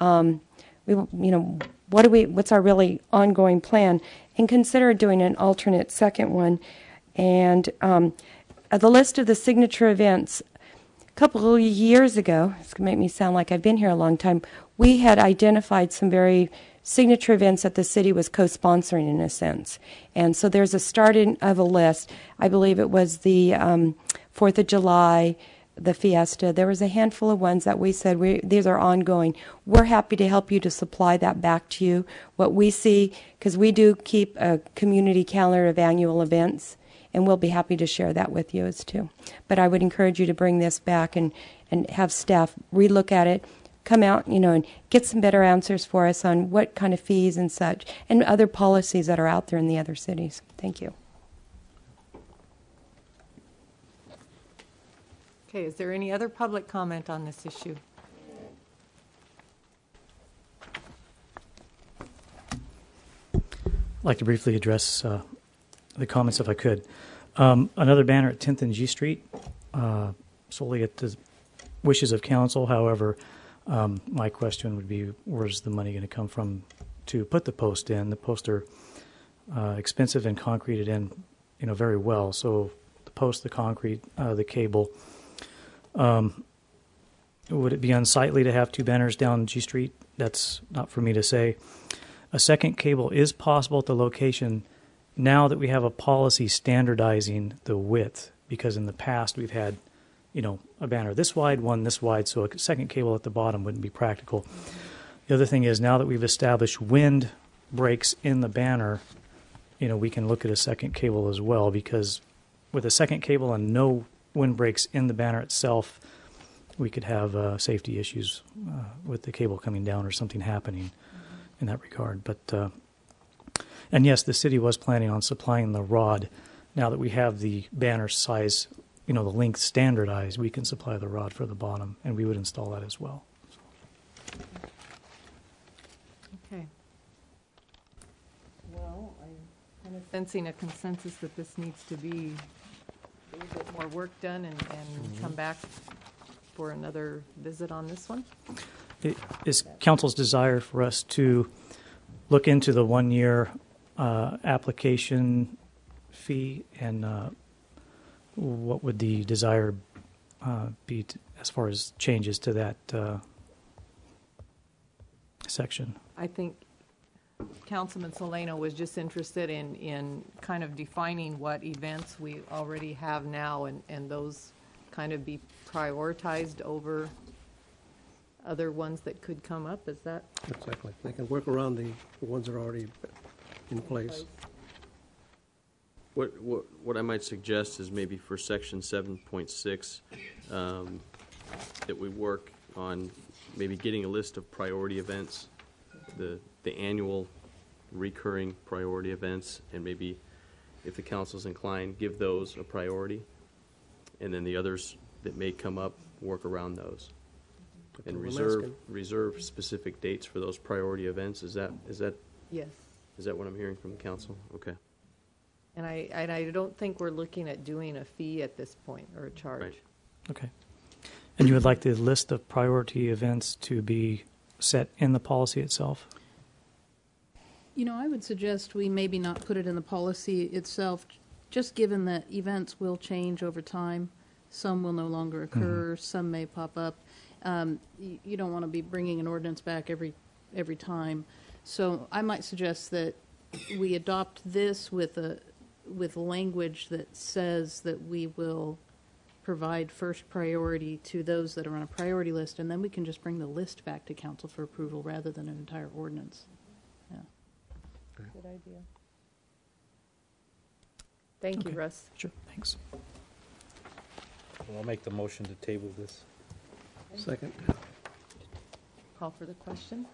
What's our really ongoing plan? And consider doing an alternate second one. And the list of the signature events, a couple of years ago, it's going to make me sound like I've been here a long time, we had identified some very signature events that the city was co-sponsoring in a sense. And so there's a starting of a list. I believe it was the 4th of July, the Fiesta. There was a handful of ones that we said, these are ongoing. We're happy to help you to supply that back to you. What we see, because we do keep a community calendar of annual events, and we'll be happy to share that with you as too. But I would encourage you to bring this back and have staff relook at it, come out, and get some better answers for us on what kind of fees and such, and other policies that are out there in the other cities. Thank you. Okay, is there any other public comment on this issue? I'd like to briefly address the comments if I could. Another banner at 10th and G Street, solely at the wishes of council. However, my question would be, where's the money going to come from to put the post in? The posts are expensive and concreted in, very well. So the post, the concrete, the cable. Would it be unsightly to have 2 banners down G Street? That's not for me to say. A second cable is possible at the location now that we have a policy standardizing the width, because in the past we've had, a banner this wide, one this wide, so a second cable at the bottom wouldn't be practical. The other thing is, now that we've established wind breaks in the banner, we can look at a second cable as well, because with a second cable and no wind breaks in the banner itself, we could have safety issues with the cable coming down or something happening in that regard. But and yes, the city was planning on supplying the rod. Now that we have the banner size, the length standardized, we can supply the rod for the bottom, and we would install that as well. Okay. Well, I'm kind of sensing a consensus that this needs to be a little bit more work done and come back for another visit on this one. It is council's desire for us to look into the 1-year application fee, and what would the desire be as far as changes to that section. I think Councilman Solano was just interested in kind of defining what events we already have now and those kind of be prioritized over other ones that could come up. Is that? Exactly. They can work around the ones that are already in place. What I might suggest is maybe for section 7.6 that we work on maybe getting a list of priority events, the annual recurring priority events, and maybe if the council's inclined, give those a priority, and then the others that may come up, work around those, and reserve specific dates for those priority events. Is that Yes. Is that what I'm hearing from the council? Okay. And I don't think we're looking at doing a fee at this point or a charge. Right. Okay. And you would like the list of priority events to be set in the policy itself? You know, I would suggest we maybe not put it in the policy itself, just given that events will change over time. Some will no longer occur, some may pop up. You don't want to be bringing an ordinance back every time. So I might suggest that we adopt this with language that says that we will provide first priority to those that are on a priority list, and then we can just bring the list back to council for approval rather than an entire ordinance. Yeah. Good idea. Thank you, Russ. Sure, thanks. Well, I'll make the motion to table this. Second. Call for the question.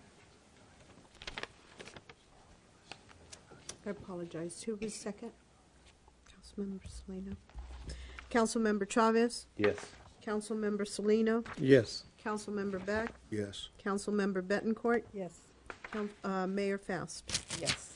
I apologize. Who was second? Councilmember Salino. Councilmember Chavez? Yes. Councilmember Salino? Yes. Councilmember Beck? Yes. Councilmember Betancourt? Yes. Mayor Faust? Yes.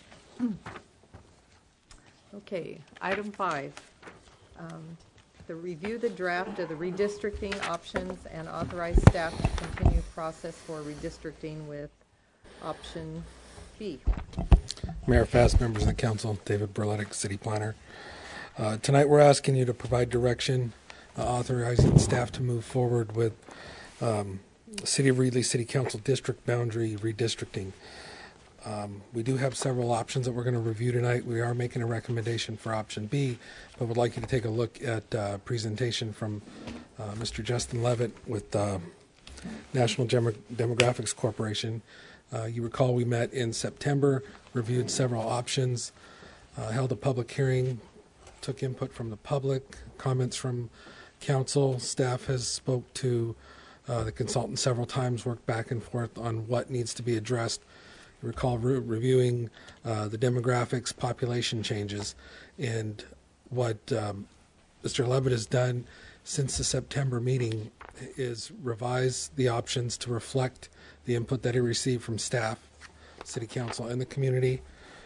Okay, item 5. The review the draft of the redistricting options and authorize staff to continue process for redistricting with option B. Mayor Faust, members of the council, David Berletic, city planner. Tonight we're asking you to provide direction authorizing staff to move forward with City of Reedley City Council district boundary redistricting. We do have several options that we're going to review tonight. We are making a recommendation for option B, but would like you to take a look at a presentation from Mr. Justin Levitt with National Demographics Corporation. You recall we met in September, reviewed several options, held a public hearing, took input from the public, comments from council. Staff has spoke to the consultant several times, worked back and forth on what needs to be addressed. You recall reviewing the demographics, population changes, and what Mr. Levitt has done since the September meeting is revise the options to reflect the input that he received from staff, city council, and the community.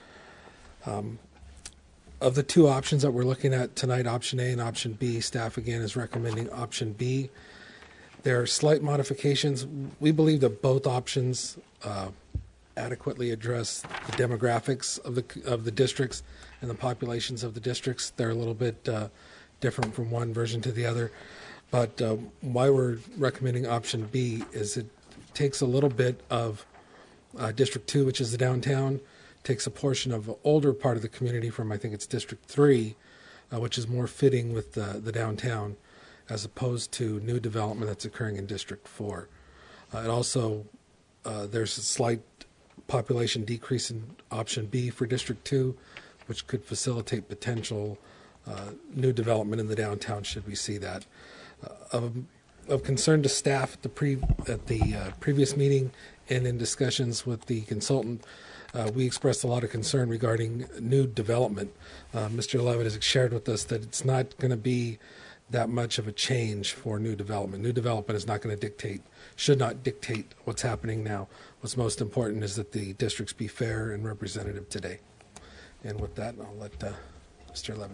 Of the two options that we're looking at tonight, option A and option B, staff again is recommending option B. There are slight modifications. We believe that both options adequately address the demographics of the districts and the populations of the districts. They're a little bit different from one version to the other. But why we're recommending option B is it takes a little bit of District 2, which is the downtown, takes a portion of an older part of the community from, I think it's District 3, which is more fitting with the downtown, as opposed to new development that's occurring in District 4. It also, there's a slight population decrease in option B for District 2, which could facilitate potential new development in the downtown should we see that. Of concern to staff at the previous meeting and in discussions with the consultant, we expressed a lot of concern regarding new development. Mr. Levitt has shared with us that it's not going to be that much of a change for new development. New development is not going to dictate, should not dictate what's happening now. What's most important is that the districts be fair and representative today. And with that, I'll let Mr. Levitt.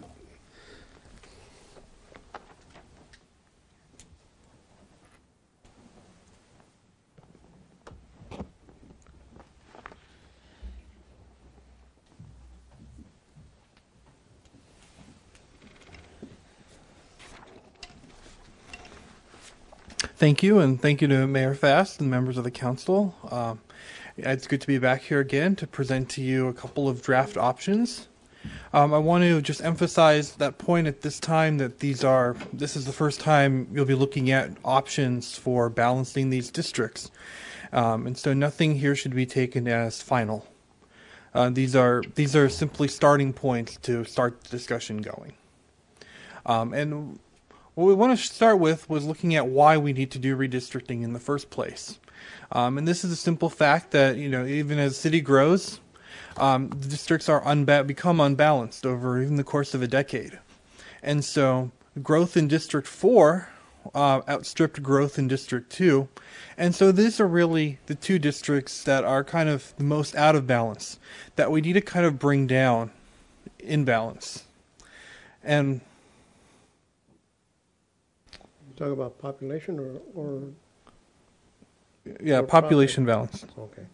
Thank you, and thank you to Mayor Fast and members of the council. It's good to be back here again to present to you a couple of draft options. I want to just emphasize that point at this time that this is the first time you'll be looking at options for balancing these districts. And so nothing here should be taken as final. These are simply starting points to start the discussion going. And what we want to start with was looking at why we need to do redistricting in the first place. And this is a simple fact that, even as the city grows, the districts are become unbalanced over even the course of a decade. And so growth in District 4 outstripped growth in District 2. And so these are really the two districts that are kind of the most out of balance, that we need to kind of bring down in balance. And Talk about population or yeah, population balance. Okay.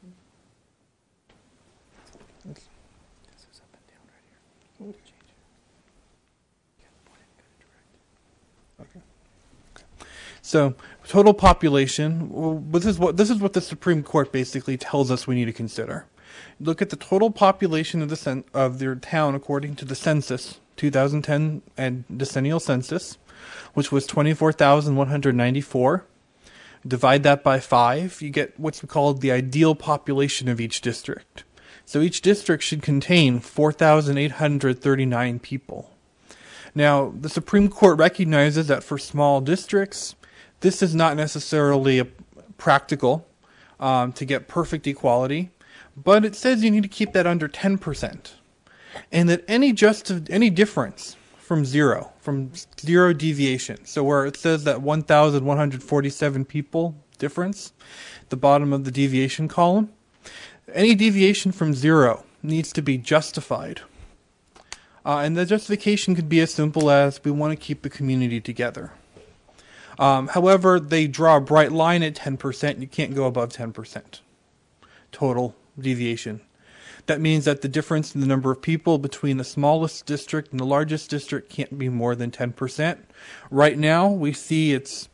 So total population. This is what the Supreme Court basically tells us we need to consider. Look at the total population of their town according to the census, 2010 and decennial census, which was 24,194. Divide that by 5, you get what's called the ideal population of each district. So each district should contain 4,839 people. Now, the Supreme Court recognizes that for small districts, this is not necessarily practical to get perfect equality, but it says you need to keep that under 10%. And that any difference from zero deviation. So where it says that 1,147 people difference, the bottom of the deviation column, any deviation from zero needs to be justified. And the justification could be as simple as we want to keep the community together. However, they draw a bright line at 10%. You can't go above 10% total deviation. That means that the difference in the number of people between the smallest district and the largest district can't be more than 10%. Right now, we see it's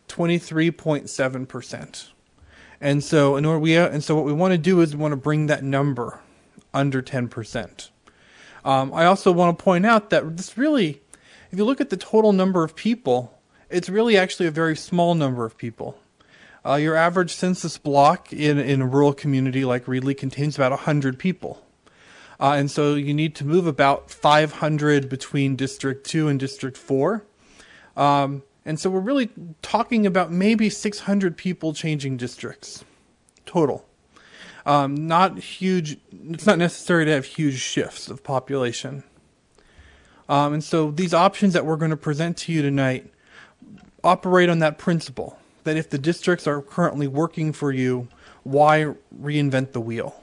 23.7%. And so what we want to do is we want to bring that number under 10%. I also want to point out that this really, if you look at the total number of people, it's really actually a very small number of people. Your average census block in a rural community like Reedley contains about 100 people. And so you need to move about 500 between District 2 and District 4. And so we're really talking about maybe 600 people changing districts total. Not huge. It's not necessary to have huge shifts of population. And so these options that we're going to present to you tonight operate on that principle, that if the districts are currently working for you, why reinvent the wheel?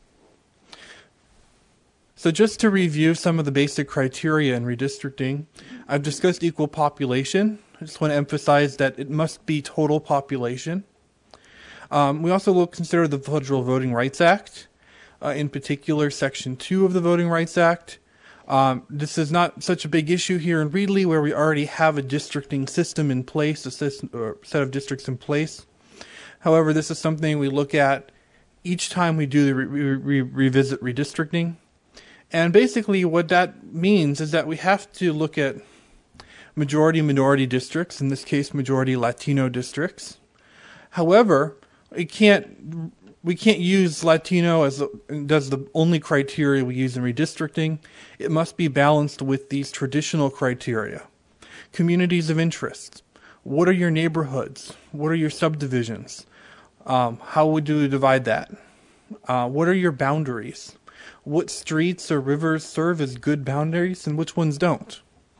So just to review some of the basic criteria in redistricting, I've discussed equal population. I just want to emphasize that it must be total population. We also will consider the Federal Voting Rights Act, in particular Section 2 of the Voting Rights Act. This is not such a big issue here in Reedley, where we already have a districting system in place, a set of districts in place. However, this is something we look at each time we do the revisit redistricting. And basically what that means is that we have to look at majority-minority districts, in this case majority Latino districts. However, we can't use Latino as the only criteria we use in redistricting. It must be balanced with these traditional criteria. Communities of interest. What are your neighborhoods? What are your subdivisions? How would you divide that? What are your boundaries? What streets or rivers serve as good boundaries and which ones don't?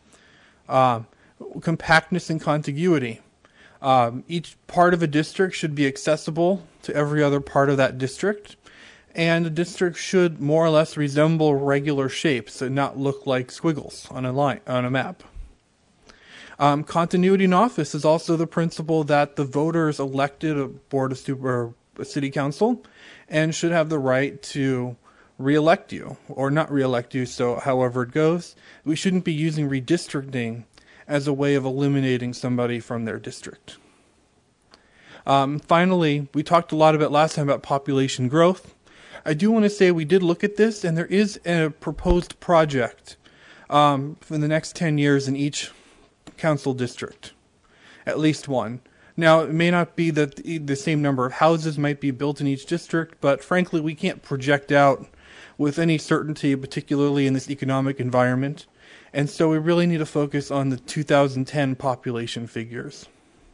Compactness and contiguity. Each part of a district should be accessible to every other part of that district, and the district should more or less resemble regular shapes and not look like squiggles on a map. Continuity in office is also the principle that the voters elected a a city council and should have the right to re-elect you or not re-elect you. So however it goes, we shouldn't be using redistricting as a way of eliminating somebody from their district. Finally, we talked a lot about last time about population growth. I do want to say we did look at this, and there is a proposed project for the next 10 years in each council district, at least one. Now, it may not be that the same number of houses might be built in each district, but frankly, we can't project out with any certainty, particularly in this economic environment. And so we really need to focus on the 2010 population figures.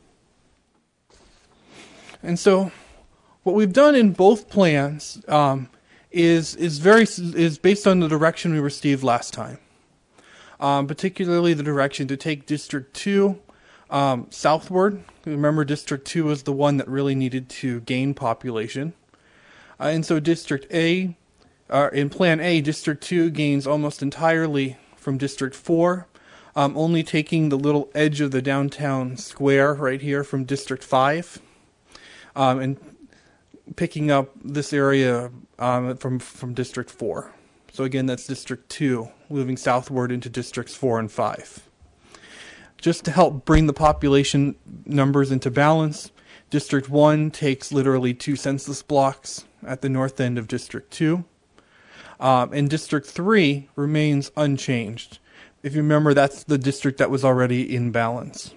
And so what we've done in both plans is based on the direction we received last time, particularly the direction to take District 2 southward. Remember, District 2 was the one that really needed to gain population. And so District A, in Plan A, District 2 gains almost entirely from District 4, only taking the little edge of the downtown square right here from District 5, and picking up this area from District 4. So again, that's District 2, moving southward into Districts 4 and 5. Just to help bring the population numbers into balance, District 1 takes literally 2 census blocks at the north end of District 2. And District 3 remains unchanged. If you remember, that's the district that was already in balance.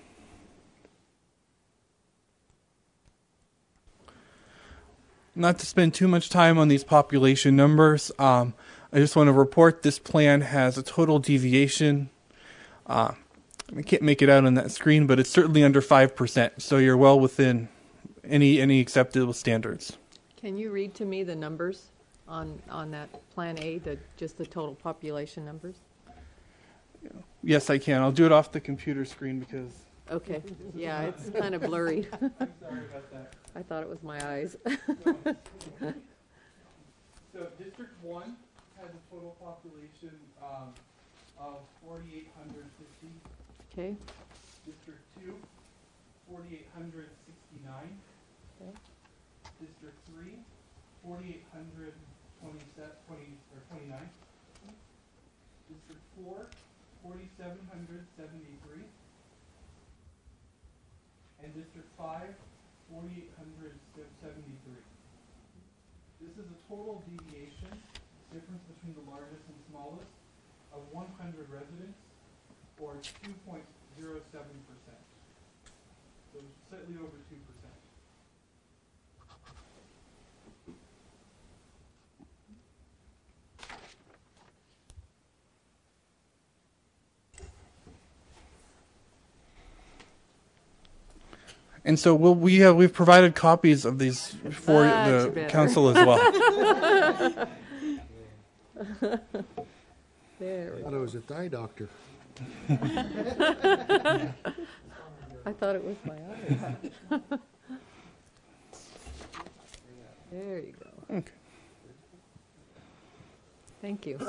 Not to spend too much time on these population numbers, I just want to report this plan has a total deviation. I can't make it out on that screen, but it's certainly under 5%, so you're well within any acceptable standards. Can you read to me the numbers on that Plan A, just the total population numbers? Yes, I can. I'll do it off the computer screen because... Okay. Yeah, it's kind of blurry. I'm sorry about that. I thought it was my eyes. So District 1 has a total population of 4,850. Okay. District 2, 4,869. Okay. District 3, 4,829. District 4, 4,773. And District 5, 4,873. This is a total deviation, difference between the largest and smallest, of 100 residents, or 2.07%. So slightly over 2%. And so we've provided copies of these for the council as well. I thought it was a thigh doctor. I thought it was my eyes. There you go. Okay. Thank you.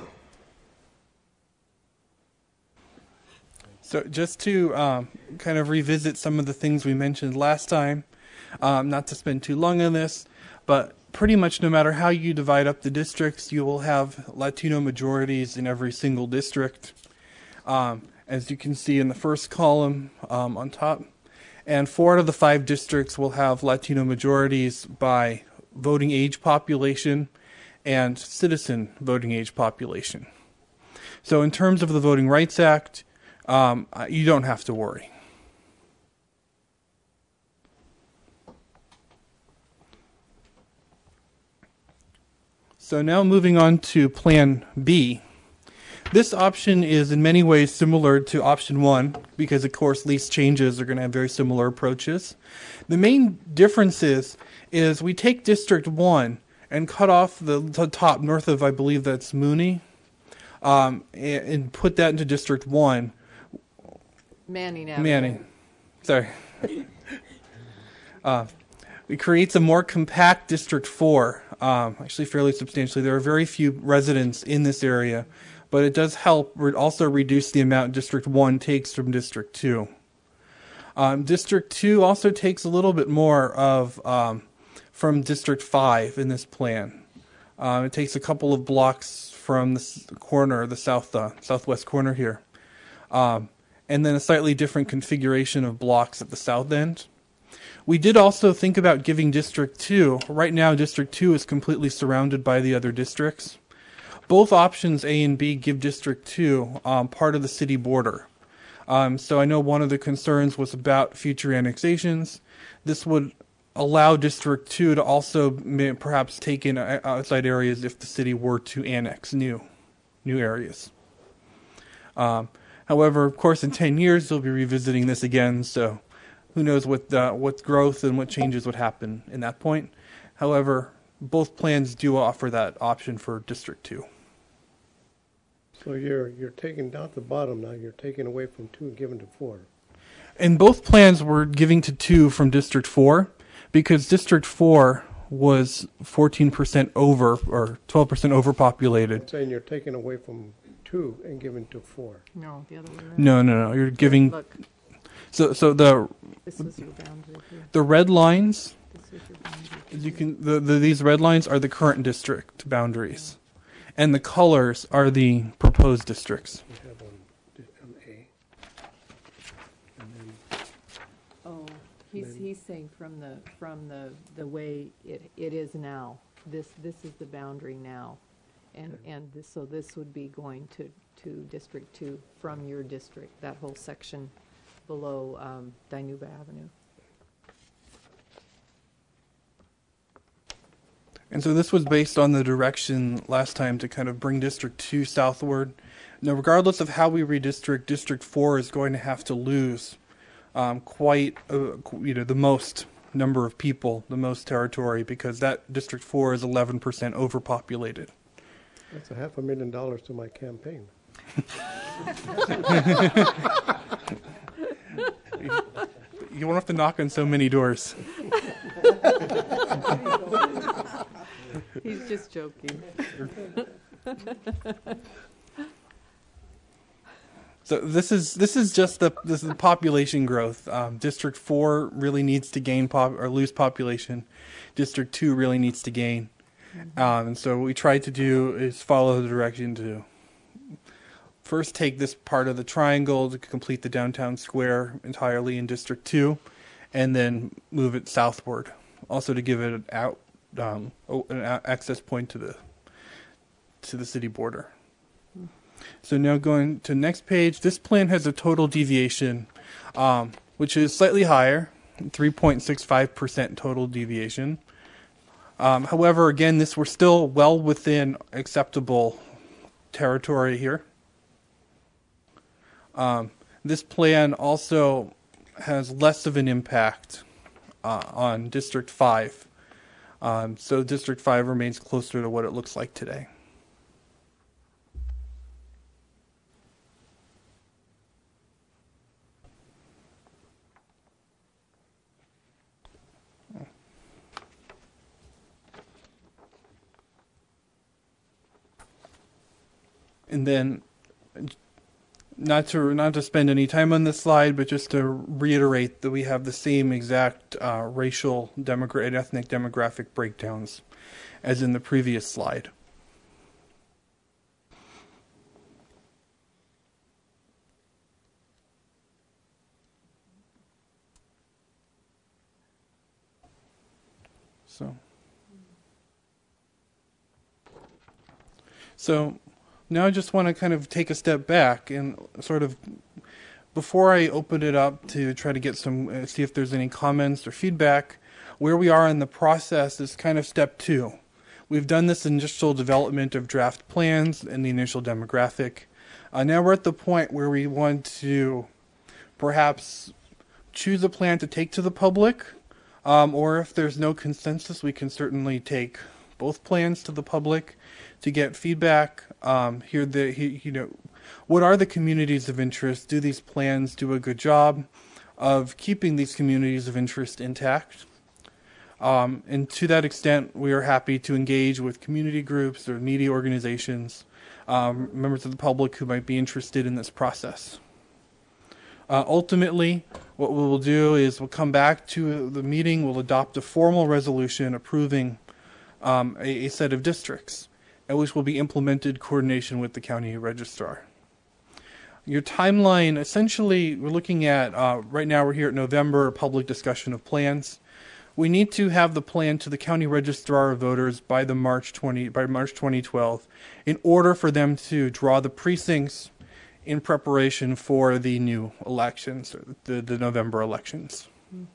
So just to kind of revisit some of the things we mentioned last time, not to spend too long on this, but pretty much no matter how you divide up the districts, you will have Latino majorities in every single district, as you can see in the first column on top. And 4 out of the 5 districts will have Latino majorities by voting age population and citizen voting age population. So in terms of the Voting Rights Act, you don't have to worry. So now moving on to Plan B. This option is in many ways similar to Option 1 because, of course, least changes are going to have very similar approaches. The main difference is we take District 1 and cut off the top north of, I believe that's Mooney, and put that into District 1. Manning Avenue. Manning. Sorry. It creates a more compact District 4, actually fairly substantially. There are very few residents in this area, but it does help also reduce the amount District 1 takes from District 2. District 2 also takes a little bit more from District 5 in this plan. It takes a couple of blocks from the corner, the southwest corner here. And then a slightly different configuration of blocks at the south end. We did also think about giving District 2. Right now, District 2 is completely surrounded by the other districts. Both options, A and B, give District 2 part of the city border. So I know one of the concerns was about future annexations. This would allow District 2 to also perhaps take in outside areas if the city were to annex new areas. However, of course, in 10 years, they'll be revisiting this again, so who knows what growth and what changes would happen in that point. However, both plans do offer that option for District 2. So you're taking down at the bottom now, you're taking away from 2 and giving to 4. And both plans were giving to 2 from District 4 because District 4 was 14% over or 12% overpopulated. I'm saying you're taking away from 2 and giving to 4. No, the other way around. No. You're giving. Look. So This was your boundary here. the red lines. This was your boundary. You can these red lines are the current district boundaries, and the colors are the proposed districts. We have on A. And then Oh, he's saying from the way it is now. This is the boundary now, so this would be going to District 2 from your district. That whole section below Dinuba Avenue. And so this was based on the direction last time to kind of bring District 2 southward. Now, regardless of how we redistrict, District 4 is going to have to lose quite, the most number of people, the most territory, because that District 4 is 11% overpopulated. that's $500,000 to my campaign. You won't have to knock on so many doors. He's just joking. So this is just the population growth. District 4 really needs to gain or lose population. District 2 really needs to gain. And so what we tried to do is follow the direction to first take this part of the triangle to complete the downtown square entirely in District 2, and then move it southward. Also to give it an access point to the city border. So now going to next page, this plan has a total deviation, which is slightly higher, 3.65% total deviation. However, again, we're still well within acceptable territory here. This plan also has less of an impact on District 5. So District 5 remains closer to what it looks like today. And then, not to spend any time on this slide, but just to reiterate that we have the same exact racial and ethnic demographic breakdowns as in the previous slide. So now I just want to kind of take a step back and sort of, before I open it up to try to get some, see if there's any comments or feedback, where we are in the process is kind of step 2. We've done this initial development of draft plans and the initial demographic. Now we're at the point where we want to perhaps choose a plan to take to the public, or if there's no consensus, we can certainly take both plans to the public to get feedback. What are the communities of interest? Do these plans do a good job of keeping these communities of interest intact? And to that extent, we are happy to engage with community groups or media organizations, members of the public who might be interested in this process. Ultimately, what we will do is we'll come back to the meeting, we'll adopt a formal resolution approving a set of districts, which will be implemented in coordination with the county registrar. Your timeline, essentially, we're looking at, right now we're here at November, public discussion of plans. We need to have the plan to the county registrar of voters by March 2012 in order for them to draw the precincts in preparation for the new elections, the November elections.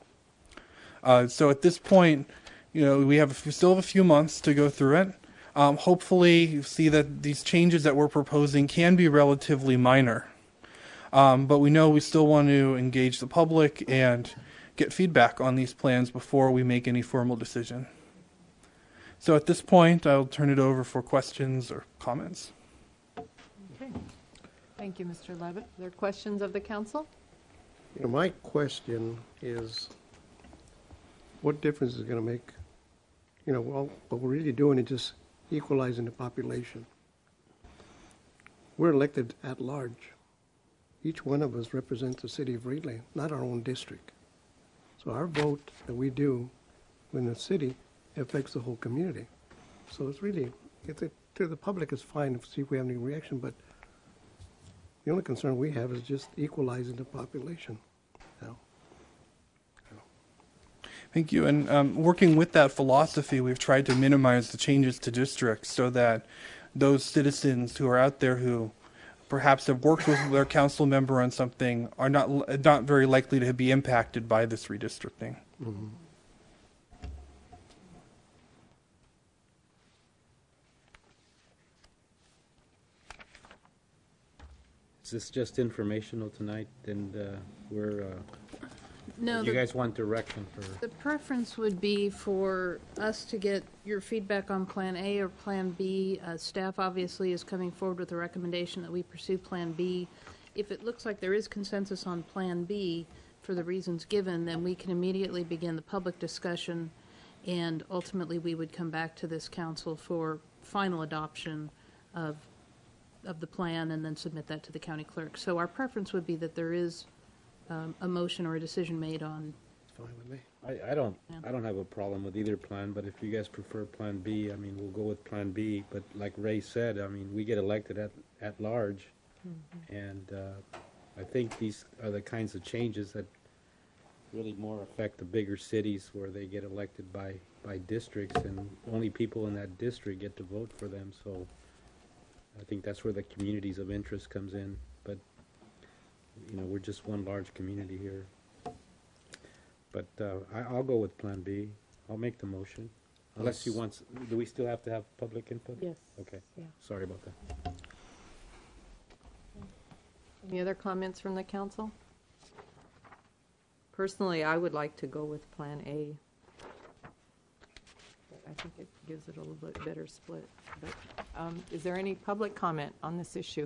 So at this point, we still have a few months to go through it. Hopefully, you see that these changes that we're proposing can be relatively minor. But we know we still want to engage the public and get feedback on these plans before we make any formal decision. So at this point, I'll turn it over for questions or comments. Okay. Thank you, Mr. Levitt. Are there questions of the council? My question is, what difference is it going to make? Well, what we're really doing is just equalizing the population. We're elected at large. Each one of us represents the city of Greeley, not our own district. So our vote that we do in the city affects the whole community. So it's really, to the public, it's fine to see if we have any reaction, but the only concern we have is just equalizing the population. Thank you. And working with that philosophy, we've tried to minimize the changes to districts so that those citizens who are out there who perhaps have worked with their council member on something are not very likely to be impacted by this redistricting. Mm-hmm. Is this just informational tonight, and No, you guys want direction for? The preference would be for us to get your feedback on Plan A or Plan B. Staff obviously is coming forward with a recommendation that we pursue Plan B. If it looks like there is consensus on Plan B for the reasons given, then we can immediately begin the public discussion, and ultimately we would come back to this council for final adoption of the plan and then submit that to the county clerk. So our preference would be that there is a motion or a decision made on. Fine with me. I don't have a problem with either plan, but if you guys prefer Plan B, I mean, we'll go with Plan B. But like Ray said, I mean, we get elected at large, and I think these are the kinds of changes that really more affect the bigger cities where they get elected by districts, and only people in that district get to vote for them. So I think that's where the communities of interest comes in. But we're just one large community here. But I'll go with Plan B. I'll make the motion. Unless you want, do we still have to have public input? Yes. Okay. Yeah. Sorry about that. Any other comments from the council? Personally, I would like to go with Plan A. I think it gives it a little bit better split. But, is there any public comment on this issue?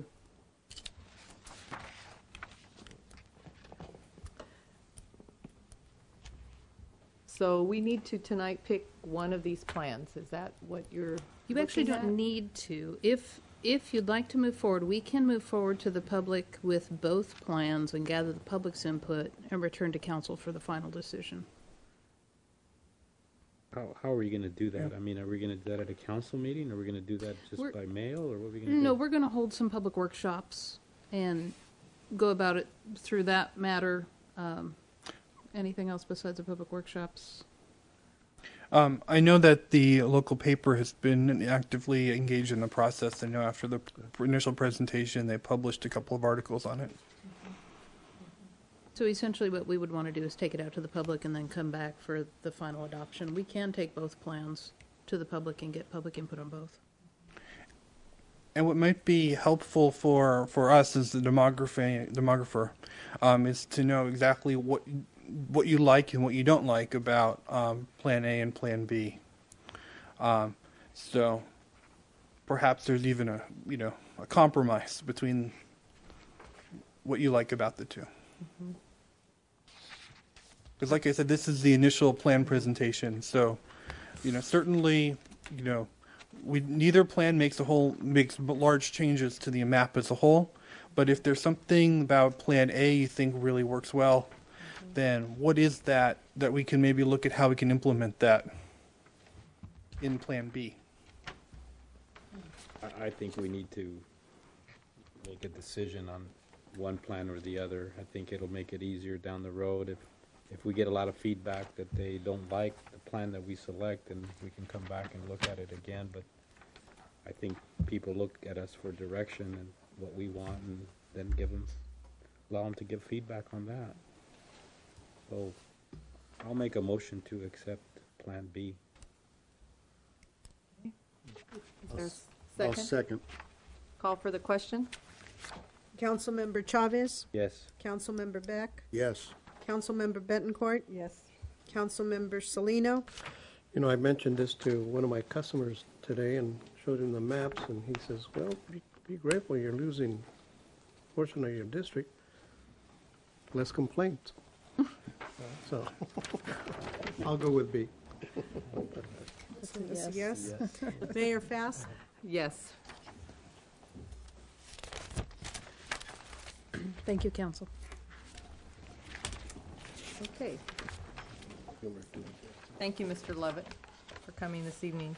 So we need to tonight pick one of these plans. Is that what you're You actually looking don't at? need to. If you'd like to move forward, we can move forward to the public with both plans and gather the public's input and return to council for the final decision. How are we going to do that? I mean, are we going to do that at a council meeting? Are we going to do that just by mail, or what are we going to do? No, we're going to hold some public workshops and go about it through that matter. Anything else besides the public workshops? I know that the local paper has been actively engaged in the process. I know after the initial presentation, they published a couple of articles on it. So essentially what we would want to do is take it out to the public and then come back for the final adoption. We can take both plans to the public and get public input on both. And what might be helpful for us as the demographer is to know exactly what you like and what you don't like about Plan A and Plan B. So perhaps there's even a compromise between what you like about the two. Because like I said, this is the initial plan presentation. So, certainly, neither plan makes large changes to the map as a whole. But if there's something about Plan A you think really works well, then what is that we can maybe look at how we can implement that in Plan B? I think we need to make a decision on one plan or the other. I think it'll make it easier down the road if we get a lot of feedback that they don't like the plan that we select, and we can come back and look at it again. But I think people look at us for direction and what we want, and then allow them to give feedback on that. So I'll make a motion to accept Plan B. Is there a I'll second? second. Call for the question? Councilmember Chavez? Yes. Councilmember Beck? Yes. Councilmember Betancourt? Yes. Councilmember Salino? You know, I mentioned this to one of my customers today and showed him the maps, and he says, well, be grateful you're losing a portion of your district. Less complaints. So I'll go with B. Yes. Yes. Mayor Fast? Yes. Thank you, council. Okay. Thank you, Mr. Levitt, for coming this evening.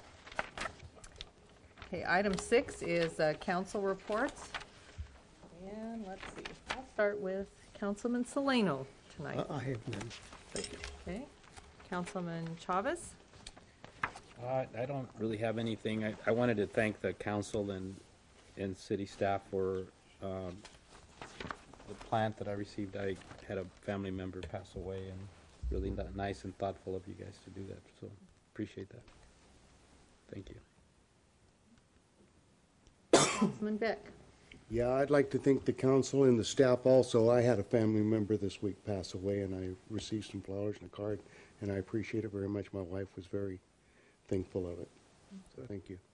Okay, item 6 is council reports. And let's see, I'll start with Councilman Salino tonight. I have none. Thank you. Okay, Councilman Chavez? I don't really have anything. I wanted to thank the council and city staff for the plant that I received. I had a family member pass away, and really nice and thoughtful of you guys to do that. So appreciate that. Thank you. Councilman Beck? Yeah, I'd like to thank the council and the staff also. I had a family member this week pass away, and I received some flowers and a card, and I appreciate it very much. My wife was very thankful of it. So thank you.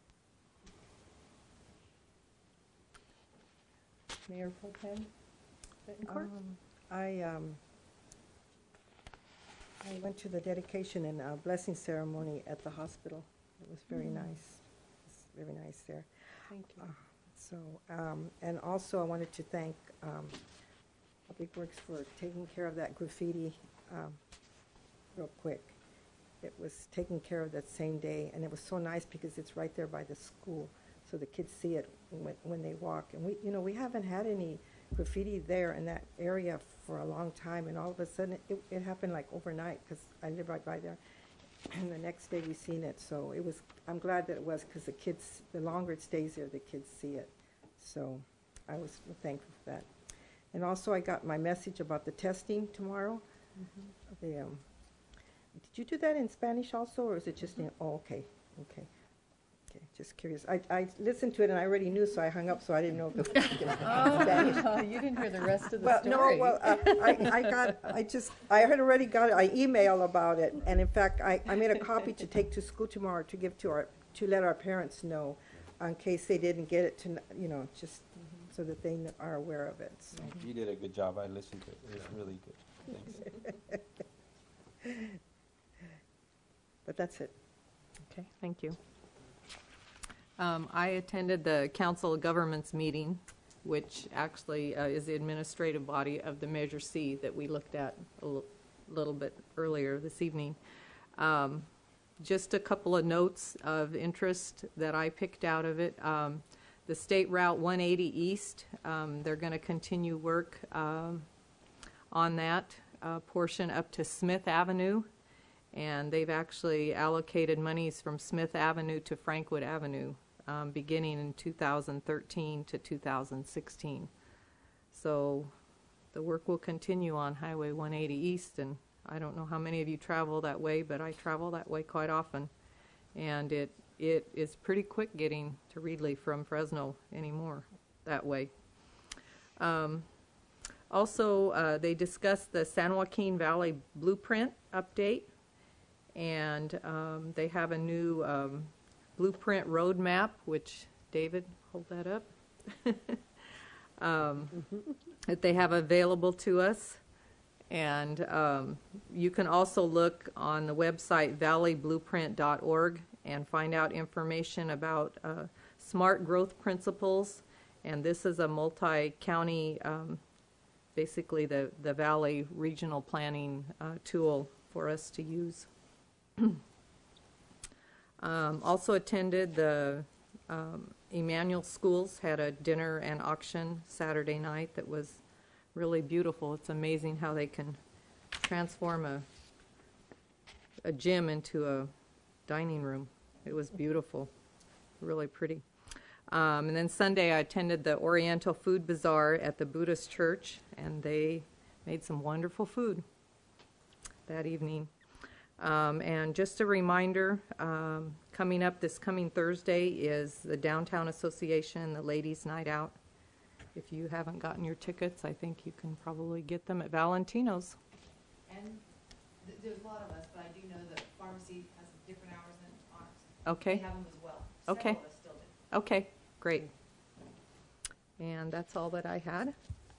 Mayor Pro Tem Betancourt? I went to the dedication and blessing ceremony at the hospital. It was very nice. It's very nice there. Thank you. And also I wanted to thank Public Works for taking care of that graffiti real quick. It was taken care of that same day, and it was so nice because it's right there by the school, so the kids see it when they walk. And we haven't had any graffiti there in that area for a long time, and all of a sudden it happened like overnight because I live right by there. And the next day we seen it, so I'm glad that it was, because the longer it stays there, the kids see it. So I was thankful for that. And also I got my message about the testing tomorrow. Did you do that in Spanish also, or is it just in, okay, just curious. I listened to it and I already knew, so I hung up, so I didn't know if it was in Spanish. You didn't hear the rest of the story. No, I had already got an email about it, and in fact, I made a copy to take to school tomorrow to give to let our parents know, in case they didn't get it just so that they are aware of it. So. You did a good job. I listened to it. It was really good. Thanks. But that's it. Okay, thank you. I attended the Council of Governments meeting, which actually is the administrative body of the Measure C that we looked at a little bit earlier this evening. Just a couple of notes of interest that I picked out of it. The State Route 180 East, they're going to continue work on that portion up to Smith Avenue. And they've actually allocated monies from Smith Avenue to Frankwood Avenue beginning in 2013 to 2016. So the work will continue on Highway 180 East, and I don't know how many of you travel that way, but I travel that way quite often. And it is pretty quick getting to Reedley from Fresno anymore that way. Also, they discussed the San Joaquin Valley Blueprint update. And they have a new blueprint roadmap, which, David, hold that up, that they have available to us. And you can also look on the website valleyblueprint.org and find out information about smart growth principles. And this is a multi-county, basically the Valley regional planning tool for us to use. Also attended the Emmanuel Schools had a dinner and auction Saturday night that was really beautiful. It's amazing how they can transform a gym into a dining room. It was beautiful, really pretty. And then Sunday I attended the Oriental Food Bazaar at the Buddhist Church, and they made some wonderful food that evening. And just a reminder, coming up this coming Thursday is the Downtown Association, the Ladies' Night Out. If you haven't gotten your tickets, I think you can probably get them at Valentino's. And there's a lot of us, but I do know that pharmacy has different hours than ours. Okay. They have them as well. Okay. Several of us still do. Okay, great. And that's all that I had.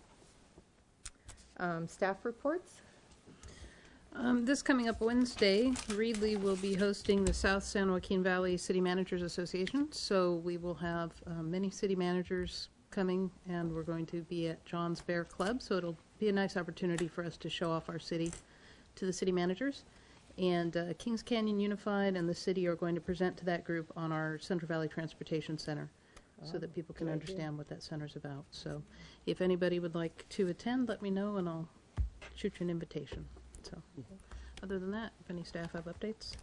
Staff reports? This coming up Wednesday, Reedley will be hosting the South San Joaquin Valley City Managers Association. So we will have many city managers coming, and we're going to be at John's Bear Club. So it'll be a nice opportunity for us to show off our city to the city managers. And Kings Canyon Unified and the city are going to present to that group on our Central Valley Transportation Center so that people can understand what that center's about. So if anybody would like to attend, let me know and I'll shoot you an invitation. So other than that, if any staff have updates.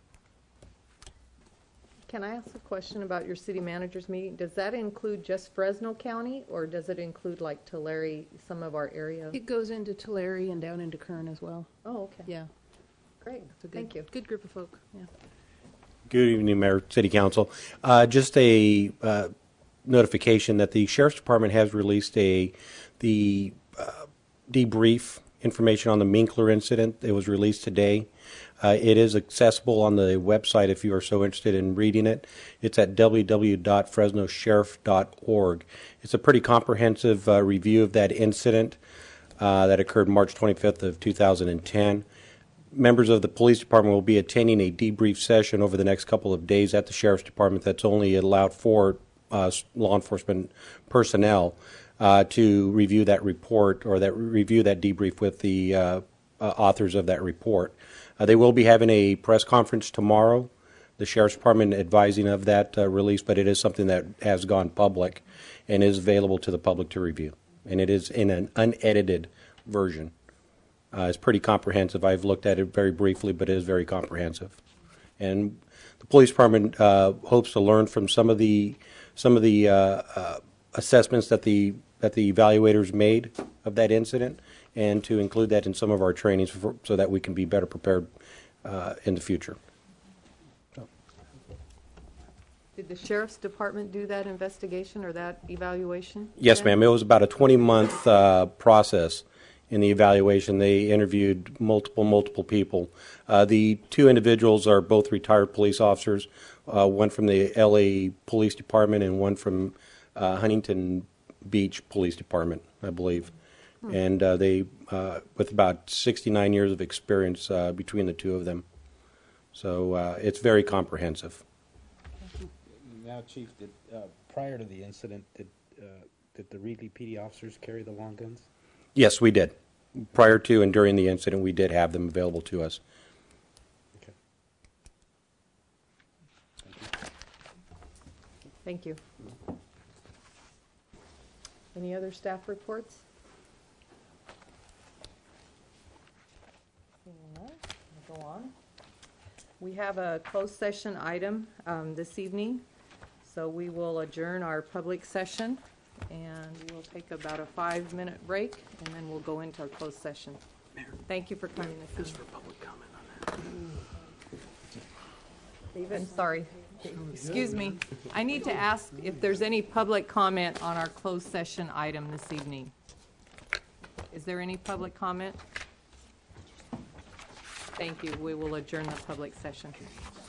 Can I ask a question about your city managers meeting? Does that include just Fresno County, or does it include like Tulare, some of our area? It goes into Tulare and down into Kern as well. Oh, okay. Yeah. Great. It's a good, Thank you. Good group of folk. Yeah. Good evening, Mayor, City Council. Just a notification that the Sheriff's Department has released the debrief information on the Minkler incident. It was released today. It is accessible on the website if you are so interested in reading it. It's at www.fresnosheriff.org. It's a pretty comprehensive review of that incident that occurred March 25th of 2010. Members of the police department will be attending a debrief session over the next couple of days at the Sheriff's Department that's only allowed for law enforcement personnel to review that report or review that debrief with the authors of that report. They will be having a press conference tomorrow, the Sheriff's Department advising of that release, but it is something that has gone public and is available to the public to review. And it is in an unedited version. It's pretty comprehensive. I've looked at it very briefly, but it is very comprehensive. And the police department hopes to learn from some of the assessments that the evaluators made of that incident, and to include that in some of our trainings so that we can be better prepared in the future. Did the Sheriff's Department do that investigation or that evaluation? Yes, ma'am. It was about a 20-month process in the evaluation. They interviewed multiple people. The two individuals are both retired police officers, one from the L.A. Police Department and one from Huntington Beach Police Department, I believe. And they, with about 69 years of experience between the two of them. So it's very comprehensive. Now, Chief, prior to the incident, did the Reedley PD officers carry the long guns? Yes, we did. Prior to and during the incident, we did have them available to us. Okay. Thank you. Any other staff reports? Go on. We have a closed session item this evening, so we will adjourn our public session and we'll take about a 5-minute break and then we'll go into our closed session. Thank you for coming this evening. For public comment on that. I'm sorry. Excuse me. I need to ask if there's any public comment on our closed session item this evening. Is there any public comment? Thank you. We will adjourn the public session.